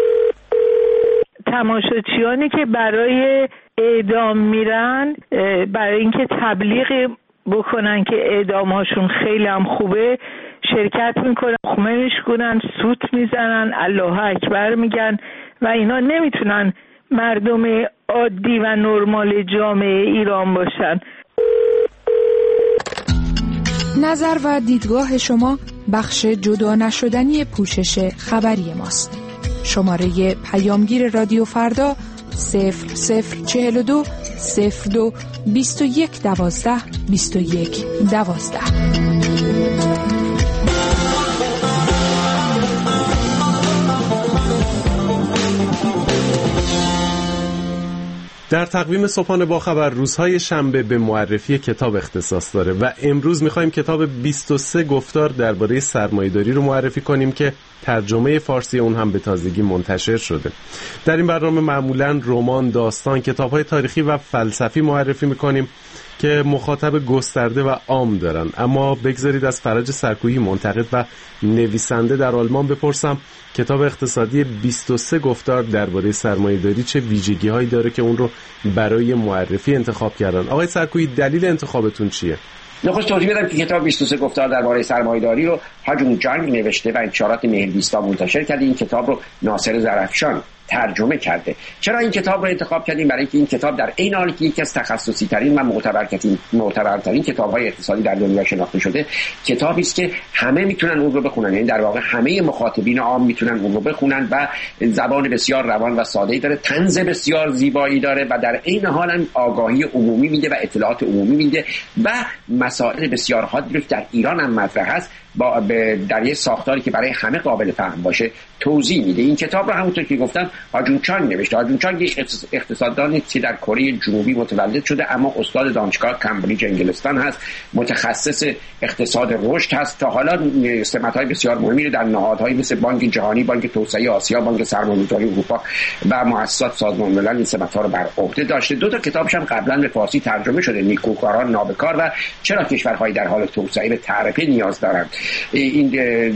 تماشاچیانی که برای اعدام میرن، برای اینکه تبلیغ بکنن که اعدامهاشون خیلی هم خوبه، شرکت میکنن، خمه میشکنن، سوت میزنن، الله اکبر میگن و اینا نمیتونن مردم عادی و نرمال جامعه ایران باشن. نظر و دیدگاه شما بخش جدا نشدنی پوشش خبری ماست. شماره پیامگیر رادیو فردا 0042 02 21 12 21 12. در تقویم صبحانه با خبر روزهای شنبه به معرفی کتاب اختصاص داره و امروز میخوایم کتاب 23 گفتار درباره سرمایه‌داری رو معرفی کنیم که ترجمه فارسی اون هم به تازگی منتشر شده. در این برنامه معمولاً رمان، داستان، کتاب‌های تاریخی و فلسفی معرفی میکنیم که مخاطب گسترده و عام دارن. اما بگذارید از فرج سرکویی، منتقد و نویسنده در آلمان بپرسم کتاب اقتصادی 23 گفتار درباره سرمایه‌داری چه ویژگی‌هایی داره که اون رو برای معرفی انتخاب کردن. آقای سرکویی، دلیل انتخابتون چیه؟ نخست توضیح بدم که کتاب 23 گفتار درباره سرمایه‌داری رو هاجون جانگ نوشته و انتشارات مهر 20 منتشر کرده. این کتاب رو ناصر زرافشان ترجمه کرده. چرا این کتاب رو انتخاب کردیم؟ برای اینکه این کتاب در عین حالی که یکی از تخصصی ترین و معتبرترین کتاب‌های اقتصادی در دنیا شناخته شده، کتابی است که همه میتونن اون رو بخونن، یعنی در واقع همه مخاطبین عام میتونن اون رو بخونن و زبان بسیار روان و ساده‌ای داره، طنز بسیار زیبایی داره و در عین حال هم آگاهی عمومی میده و اطلاعات عمومی میده و مسائل بسیار حادی رو که در ایران هم مطرح است در یه ساختاری که برای همه قابل فهم باشه توضیح میده. این کتاب رو همونطور که گفتم هاجون چانگ نوشته. هاجون چانگ یک اقتصاددانی که در کره جنوبی متولد شده اما استاد دانشگاه کمبریج انگلستان هست، متخصص اقتصاد رشد هست. تا حالا سمت‌های بسیار مهمی رو در نهادهایی مثل بانک جهانی، بانک توسعه آسیا، بانک سرمایه‌گذاری اروپا و مؤسسات سازمان ملل این سمت‌ها رو بر عهده داشته. دو تا کتابش هم قبلا به فارسی ترجمه شده، نیکوکاران نابکار و چرا کشورهای در حال توسعه به تعرفه نیاز دارند. این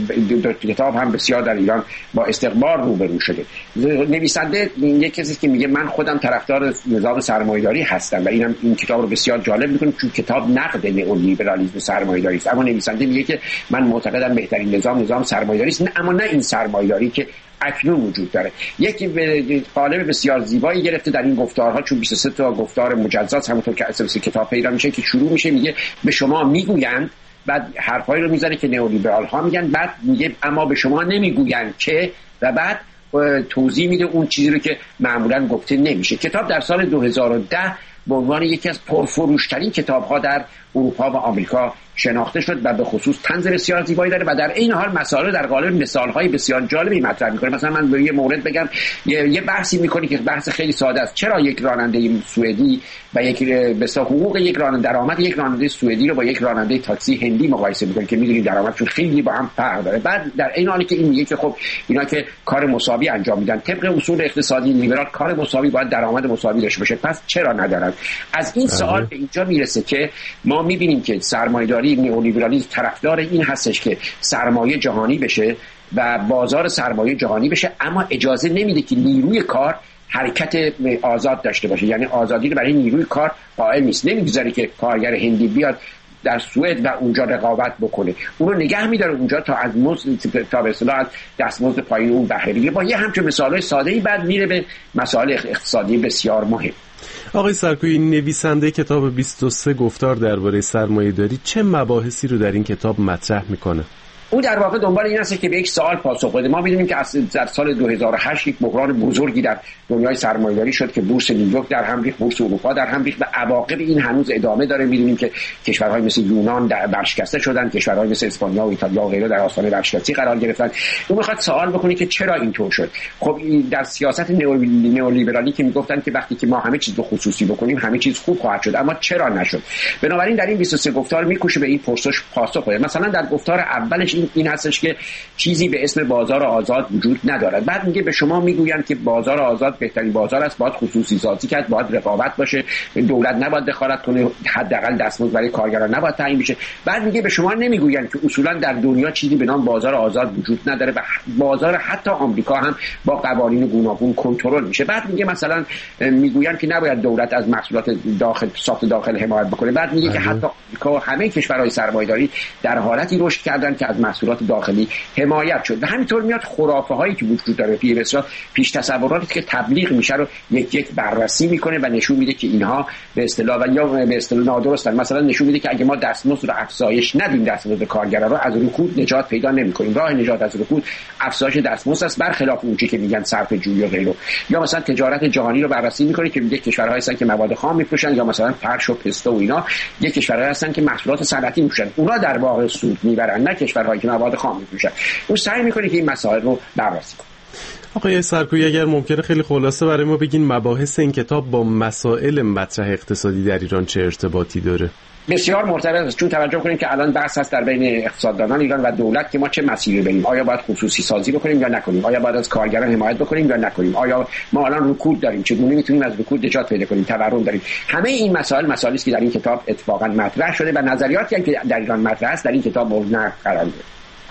دو کتاب هم بسیار در ایران با استقبال روبرو شده. نویسنده یک کسی که میگه من خودم طرفدار نظام سرمایه‌داری هستم و این کتاب رو بسیار جالب می‌کنه چون کتاب نقد نئولیبرالیسم سرمایه‌داری است، اما نویسنده میگه که من معتقدم بهترین نظام سرمایه‌داری است، اما نه این سرمایه‌داری که اکنون وجود داره. یکی قالب بسیار زیبایی گرفته در این گفتارها، چون 23 تا گفتار مجزاست همونطور که اساس کتاب پیدا میشه، که شروع میشه میگه به شما میگویند، بعد حرفایی رو میزنه که نئولیبرال ها میگن، بعد میگه اما به شما نمیگویند که، و بعد توضیح میده اون چیزی رو که معمولا گفته نمیشه. کتاب در سال 2010 به عنوان یکی از پرفروشترین کتاب‌ها در اروپا و آمریکا شناخته شد و به خصوص طنز بسیار زیبایی داره و در این حال مسائل در قالب مثال‌های بسیار جالبی مطرح می‌کنه. مثلا من به یه مورد بگم، یه بحثی می‌کنه که بحث خیلی ساده است. چرا یک راننده سوئدی و یک به حقوق یک راننده، درآمد یک راننده سوئدی رو با یک راننده تاکسی هندی مقایسه می‌کنه که می‌دونید درآمدشون خیلی با هم فرق داره. بعد در این حالی که این میگه که خب اینا که کار مساوی انجام میدن، طبق اصول اقتصادی لیبرال کار مساوی باید درآمد مساوی داشته باشه، پس چرا ندارن؟ از این سوال به اینجا میرسه که ما می‌بینیم که سرمایه‌داری، نئولیبرالیسم طرفدار این هستش که سرمایه جهانی بشه و بازار سرمایه جهانی بشه، اما اجازه نمیده که نیروی کار حرکت آزاد داشته باشه، یعنی آزادی رو برای نیروی کار قائل نیست. نمیگذاره که کارگر هندی بیاد در سوئد و اونجا رقابت بکنه، اون رو نگه میداره اونجا تا از تا به اصطلاح دستمزد پایین اون بهره بگیره. با یه همچین مثالای ساده‌ای بعد میره به مسائل اقتصادی بسیار مهم. آقای سرکویی، نویسنده کتاب 23 گفتار درباره سرمایه‌داری چه مباحثی رو در این کتاب مطرح میکنه؟ او در واقع دنبال این است که به یک سوال پاسخ بده. ما می‌دونیم که در سال 2008 یک بحران بزرگی در دنیای سرمایه‌داری شد که بورس نیویورک در هم ریخت، بورس اروپا در هم ریخت و عواقب این هنوز ادامه داره. می‌دونیم که کشورهای مثل یونان در ورشکسته شدن، کشورهای مثل اسپانیا و ایتالیا و غیره در آستانه ورشکستگی قرار گرفتن. او می‌خواد سوال بکنه که چرا اینطور شد. خب در سیاست نئولیبرالی که میگفتن که وقتی که ما همه چیز رو خصوصی بکنیم همه چیز خوب خواهد شد، اما چرا نشد؟ بنابراین در این 23 گفتار می‌کوشه به این پرسش پاسخ بده. مثلا در گفتار اولش این هستش که چیزی به اسم بازار آزاد وجود ندارد. بعد میگه به شما میگویند که بازار آزاد بهترین بازار است، باید خصوصی سازی کرد، باید رقابت باشه، دولت نباید دخالت کنه، حداقل دستمزد برای کارگران نباید تعیین بشه. بعد میگه به شما نمیگویند که اصولا در دنیا چیزی به نام بازار آزاد وجود نداره و بازار حتی آمریکا هم با قوانین گوناگون کنترل میشه. بعد میگه مثلا میگویند که نباید دولت از محصولات ساخت داخل حمایت بکنه. بعد میگه که حتی آمریکا و همه کشورهای سرمایه‌داری در حالتی رشد کردن که از محصولات داخلی حمایت شد. و همینطور میاد خرافه هایی که وجود داره، پیش تصوراتی که تبلیغ میشه رو یک بررسی میکنه و نشون میده که اینها به اصطلاح یا به اصطلاح نادرستن. مثلا نشون میده که اگه ما دستمزد رو افزایش ندیم، دستمزد کارگران رو، از رکود نجات پیدا نمیکنیم. راه نجات از رکود افزایش دستمزد است، برخلاف اون چیزی که میگن صرفه جویی و غیره. یا مثلا تجارت جهانی رو بررسی میکنه که میگه کشورهایی هستن که مواد خام میفروشن، یا مثلا فرش و پسته و اینا یک کشورهایی هستن که محصولات صنعتی میفروشن، اونا در واقع سود میبرن، نه کشورهایی که مواد خام میفروشن. اون سعی میکنه که این مسائل رو بررسی کنه. آقای سرکویی، اگر ممکنه خیلی خلاصه برای ما بگین مباحث این کتاب با مسائل مطرح اقتصادی در ایران چه ارتباطی داره؟ بسیار مرتبط است، چون توجه کنیم که الان بحث هست در بین اقتصاددانان ایران و دولت که ما چه مسیری بریم. آیا باید خصوصی سازی بکنیم یا نکنیم؟ آیا باید از کارگران حمایت بکنیم یا نکنیم؟ آیا ما الان رکود داریم، چگونه میتونیم از رکود نجات پیدا کنیم؟ تورم داریم. همه این مسائل مسائلی است که در این کتاب اتفاقا مطرح شده و نظریاتی که در ایران مطرح است در این کتاب مورد نقد قرار گرفته.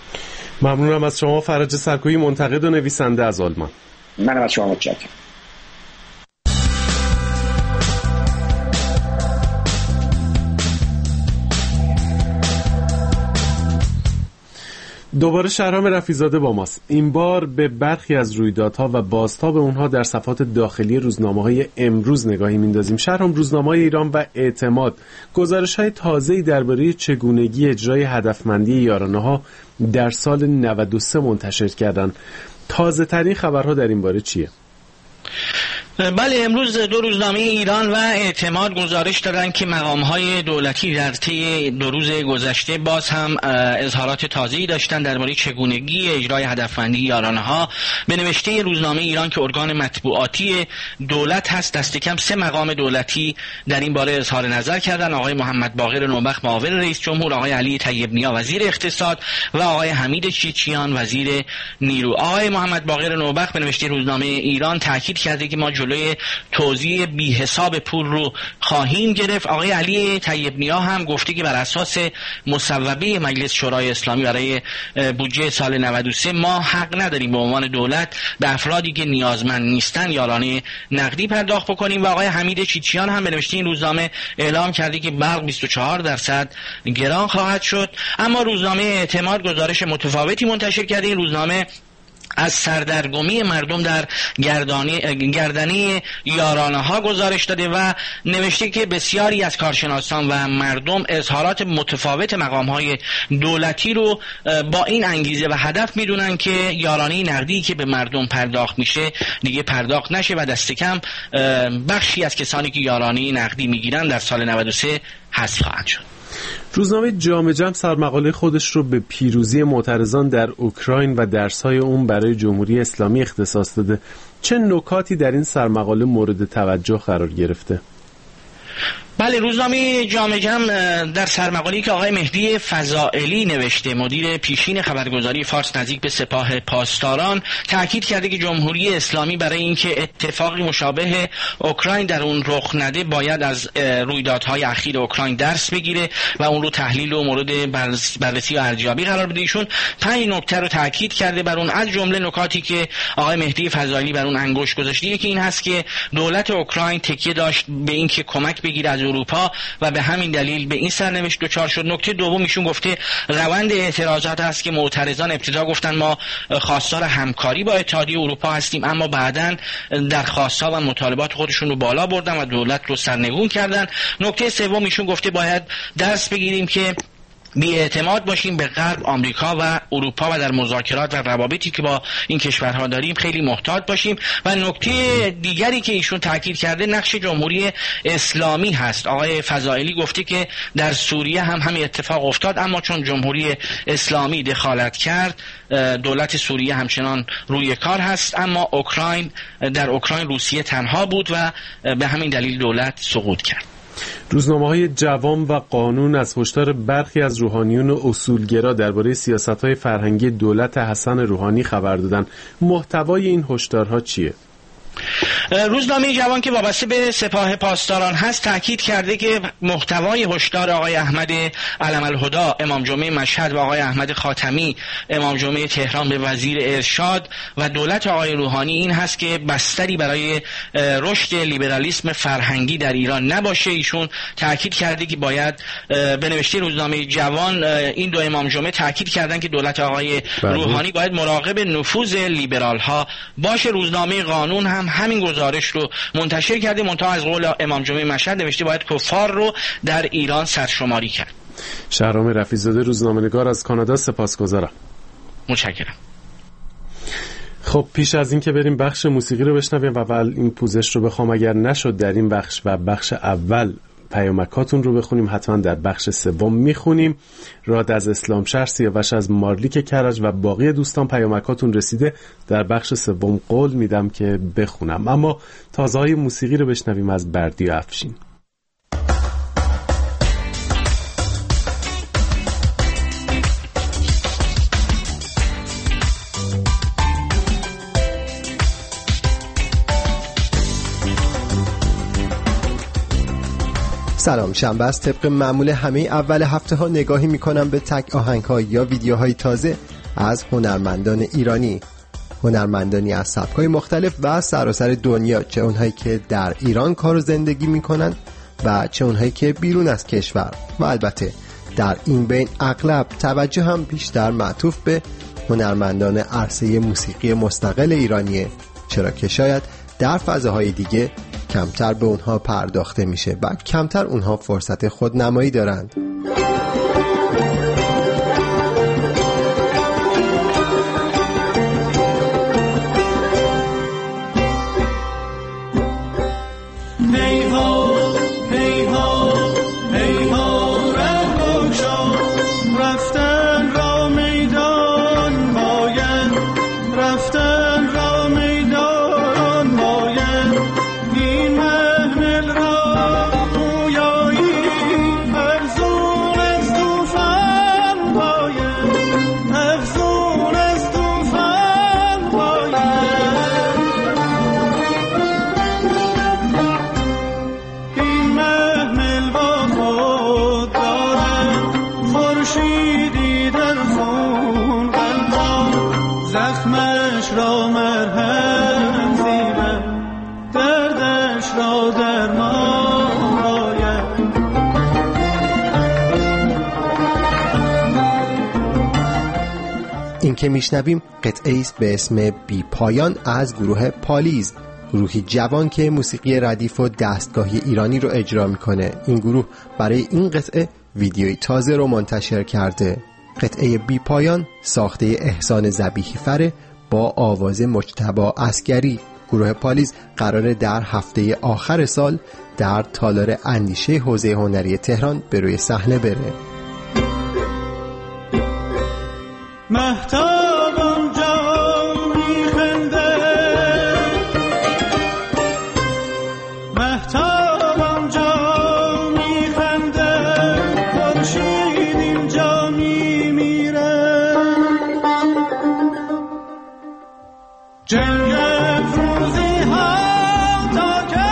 ممنونم از شما فرج سرکویی، منتقد و نویسنده از آلمان. منم از شما متشکرم. دوباره شهرام رفیع‌زاده با ماست. این بار به برخی از رویدادها و بازتاب اونها در صفحات داخلی روزنامه‌های امروز نگاهی میندازیم. شهرام، روزنامه‌های ایران و اعتماد گزارش‌های تازه‌ای درباره چگونگی اجرای هدفمندی یارانه‌ها در سال 93 منتشر کردند. تازه‌ترین خبرها در این باره چیه؟ بله، امروز دو روزنامه ایران و اعتماد گزارش دادن که مقام‌های دولتی در طی 2 روز گذشته باز هم اظهارات تازه‌ای داشتن درباره چگونگی اجرای هدفمندی یارانه‌ها. به نوشته روزنامه ایران که ارگان مطبوعاتی دولت هست، دست کم 3 مقام دولتی در این باره اظهار نظر کردن: آقای محمد باقر نوبخت معاون رئیس جمهور، آقای علی طیب نیا وزیر اقتصاد و آقای حمید چیچیان وزیر نیرو. آقای محمد باقر نوبخت به نوشته روزنامه ایران تاکید کرده که ما جلوی توزیع بی حساب پول رو خواهیم گرفت. آقای علی طیب نیا هم گفته که بر اساس مصوبه مجلس شورای اسلامی برای بودجه سال 93 ما حق نداریم به عنوان دولت به افرادی که نیازمند نیستن یارانه نقدی پرداخت بکنیم. و آقای حمید چیچیان هم به نوشته این روزنامه اعلام کرده که برق 24% گران خواهد شد. اما روزنامه اعتماد گزارش متفاوتی منتشر کرده. این روزنامه از سردرگمی مردم در گردنی یارانه ها گزارش داده و نوشته که بسیاری از کارشناسان و مردم اظهارات متفاوت مقام های دولتی رو با این انگیزه و هدف میدونن که یارانه نقدی که به مردم پرداخت میشه دیگه پرداخت نشه و دست کم بخشی از کسانی که یارانه نقدی میگیرن در سال 93 حذف خواهند شد. روزنامه جامع جم سرمقاله خودش رو به پیروزی معترضان در اوکراین و درس‌های اون برای جمهوری اسلامی اختصاص داده. چه نکاتی در این سرمقاله مورد توجه قرار گرفته؟ بله، روزنامه جامع جم در سرمقاله‌ای که آقای مهدی فضائلی نوشته، مدیر پیشین خبرگزاری فارس نزدیک به سپاه پاسداران، تاکید کرده که جمهوری اسلامی برای اینکه اتفاقی مشابه اوکراین در اون رخ نده باید از رویدادهای اخیر اوکراین درس بگیره و اون رو تحلیل و مورد بررسی و ارزیابی قرار بده. ایشون 5 نکته رو تاکید کرده بر اون، از جمله نکاتی که آقای مهدی فضائلی بر اون انگشت گذاشته. یکی این هست که دولت اوکراین تکیه داشت به اینکه کمک بگیره از اروپا و به همین دلیل به این سرنوشت دچار شد. نکته دوم ایشون گفته روند اعتراضات هست که معترضان ابتدا گفتن ما خواستار همکاری با اتحادیه اروپا هستیم، اما بعداً درخواست‌ها و مطالبات خودشون رو بالا بردن و دولت رو سرنگون کردن. نکته سوم ایشون گفته باید درس بگیریم که بی‌اعتماد باشیم به غرب، آمریکا و اروپا و در مذاکرات و روابطی که با این کشورها داریم خیلی محتاط باشیم. و نکته دیگری که ایشون تاکید کرده نقش جمهوری اسلامی هست. آقای فضائلی گفته که در سوریه هم همین اتفاق افتاد، اما چون جمهوری اسلامی دخالت کرد دولت سوریه همچنان روی کار هست، اما در اوکراین روسیه تنها بود و به همین دلیل دولت سقوط کرد. روزنامه‌های جوان و قانون از هشدار برخی از روحانیون و اصولگرا درباره سیاست‌های فرهنگی دولت حسن روحانی خبر دادن. محتوای این هشدارها چیه؟ روزنامه جوان که وابسته به سپاه پاسداران هست تاکید کرده که محتوای هشدار آقای احمد علم‌الهدی امام جمعه مشهد و آقای احمد خاتمی امام جمعه تهران به وزیر ارشاد و دولت آقای روحانی این هست که بستری برای رشد لیبرالیسم فرهنگی در ایران نباشه. ایشون تاکید کرده که باید، به نوشته روزنامه جوان، این دو امام جمعه تاکید کردن که دولت آقای روحانی باید مراقب نفوذ لیبرال ها باشه. روزنامه قانون هم همین گزارش رو منتشر کرده، منتها از قول امام جمعه مشهد نوشته باید کفار رو در ایران سرشماری کرد. شهرام رفیع‌زاده، روزنامه‌نگار از کانادا، سپاسگزارم. متشکرم. خب پیش از این که بریم بخش موسیقی رو بشنویم و اول این پوزش رو بخوام اگر نشد در این بخش و بخش اول پیامکاتون رو بخونیم، حتما در بخش سوم میخونیم. راد از اسلام شهر، سیاوش از مارلیک کرج و باقی دوستان پیامکاتون رسیده. در بخش سوم قول میدم که بخونم، اما تازه‌های موسیقی رو بشنویم از بردی و افشین. سلام، شنبه است. طبق معمول همه اول هفته ها نگاهی میکنم به تک آهنگ ها یا ویدیوهای تازه از هنرمندان ایرانی، هنرمندانی از سبک‌های مختلف و سراسر دنیا، چه اونهایی که در ایران کار و زندگی میکنن و چه اونهایی که بیرون از کشور، و البته در این بین اغلب توجه هم بیشتر معطوف به هنرمندان عرصه موسیقی مستقل ایرانیه، چرا که شاید در فضاهای دیگه کمتر به اونها پرداخته میشه و کمتر اونها فرصت خودنمایی دارند. این که میشنویم قطعه است به اسم بی پایان از گروه پالیز، گروهی جوان که موسیقی ردیف و دستگاهی ایرانی رو اجرا میکنه. این گروه برای این قطعه ویدیوی تازه رو منتشر کرده. قطعه بی پایان ساخته احسان ذبیحی فره با آواز مجتبی عسگری. گروه پالیز قراره در هفته آخر سال در تالار اندیشه حوزه هنری تهران به روی صحنه بره. مهتاب آنجا میخنده، مهتاب آنجا میخنده، خورشید اینجا میمیره. جنگ افروزی ها تا که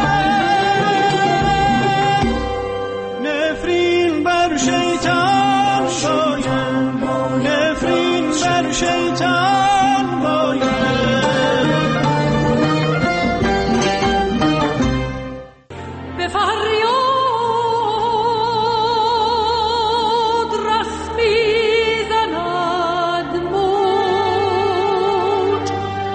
نفرین بر شیطان شاید، نفرین بر شیطان باید. به فریاد رسمی زند موج،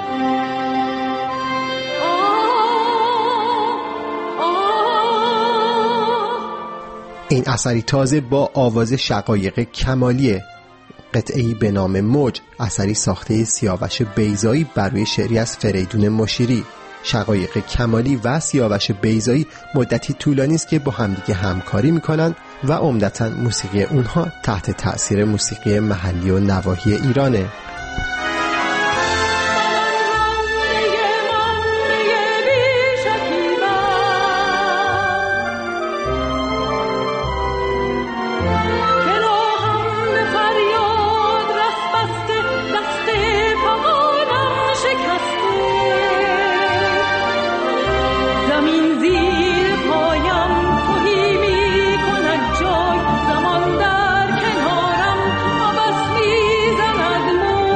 این اثری تازه با آواز شقایق کمالیه. قطعه‌ای به نام موج، اثری ساخته سیاوش بیضایی بر روی شعری از فریدون مشیری. شقایق کمالی و سیاوش بیضایی مدتی طولانی است که با همدیگه همکاری میکنن و عمدتاً موسیقی اونها تحت تأثیر موسیقی محلی و نواحی ایرانه. زمان در کنارم عبس میزند.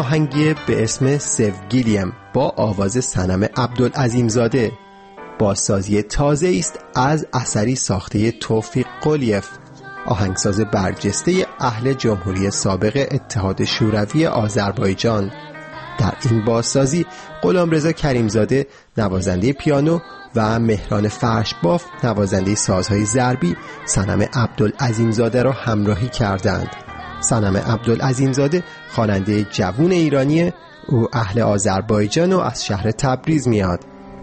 آهنگی به اسم سوگیلیم با آواز صنم عبدالعظیم زاده. بازسازی تازه است از اثری ساخته توفیق قلیف، آهنگساز برجسته اهل جمهوری سابق اتحاد شوروی آذربایجان. در این بازسازی غلامرضا کریمزاده نوازنده پیانو و مهران فرشباف نوازنده سازهای ضربی صنم عبدالعظیم زاده را همراهی کردند. صنم عبدالعظیم زاده خواننده جوون ایرانیه. او اهل آذربایجان و از شهر تبریز میاد.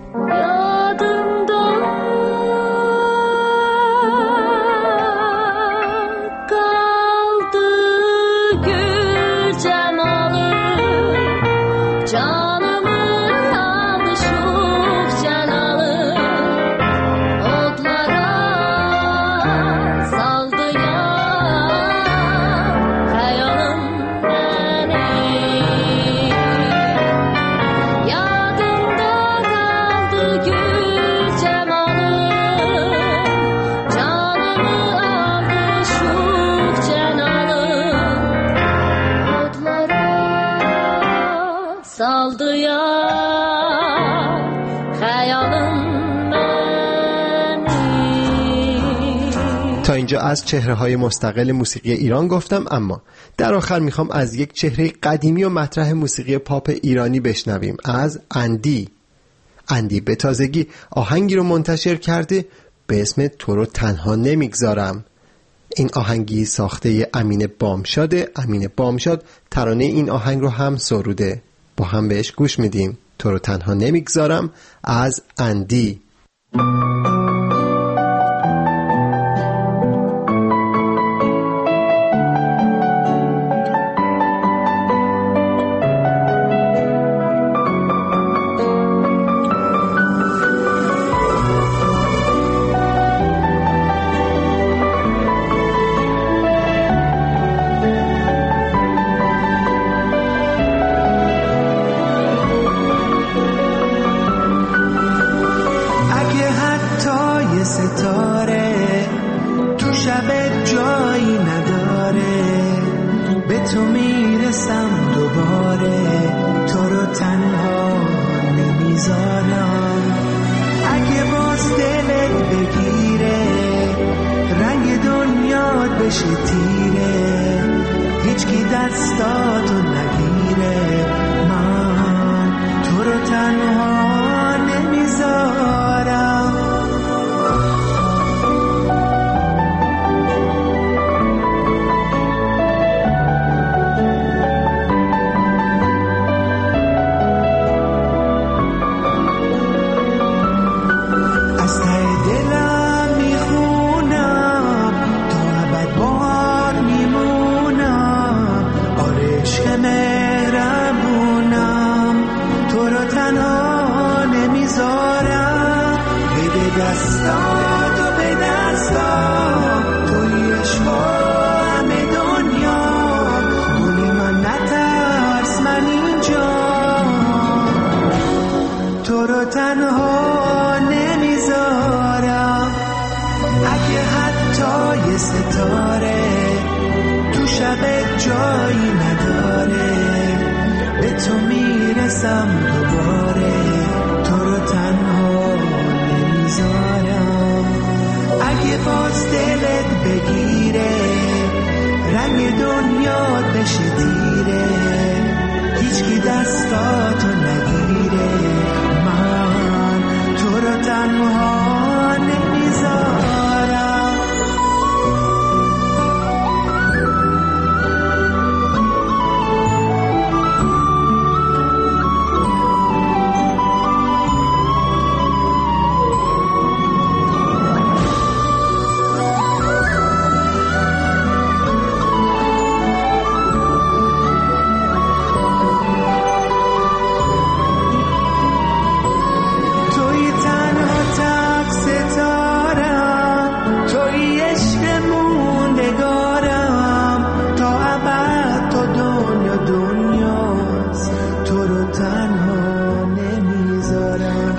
تا اینجا از چهره‌های مستقل موسیقی ایران گفتم، اما در آخر میخوام از یک چهره قدیمی و مطرح موسیقی پاپ ایرانی بشنویم، از اندی. اندی به تازگی آهنگی رو منتشر کرده به اسم تو رو تنها نمیگذارم. این آهنگی ساخته امین بامشاده. امین بامشاد ترانه این آهنگ رو هم سروده. با هم بهش گوش میدیم. تو رو تنها نمیگذارم از اندی.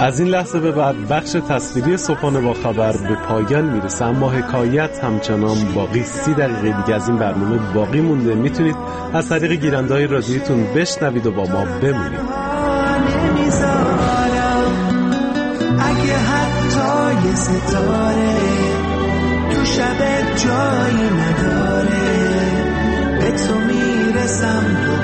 از این لحظه به بعد بخش تصویری صبحانه با خبر به پایان میرسه، اما حکایت همچنان باقی. 30 دقیقه دیگه از این برنامه باقی مونده، میتونید از طریق گیرنده‌های رادیوتون بشنوید و با ما بمونید. اگه حتی یه ستاره تو شب جایی نداره، به تو میرسم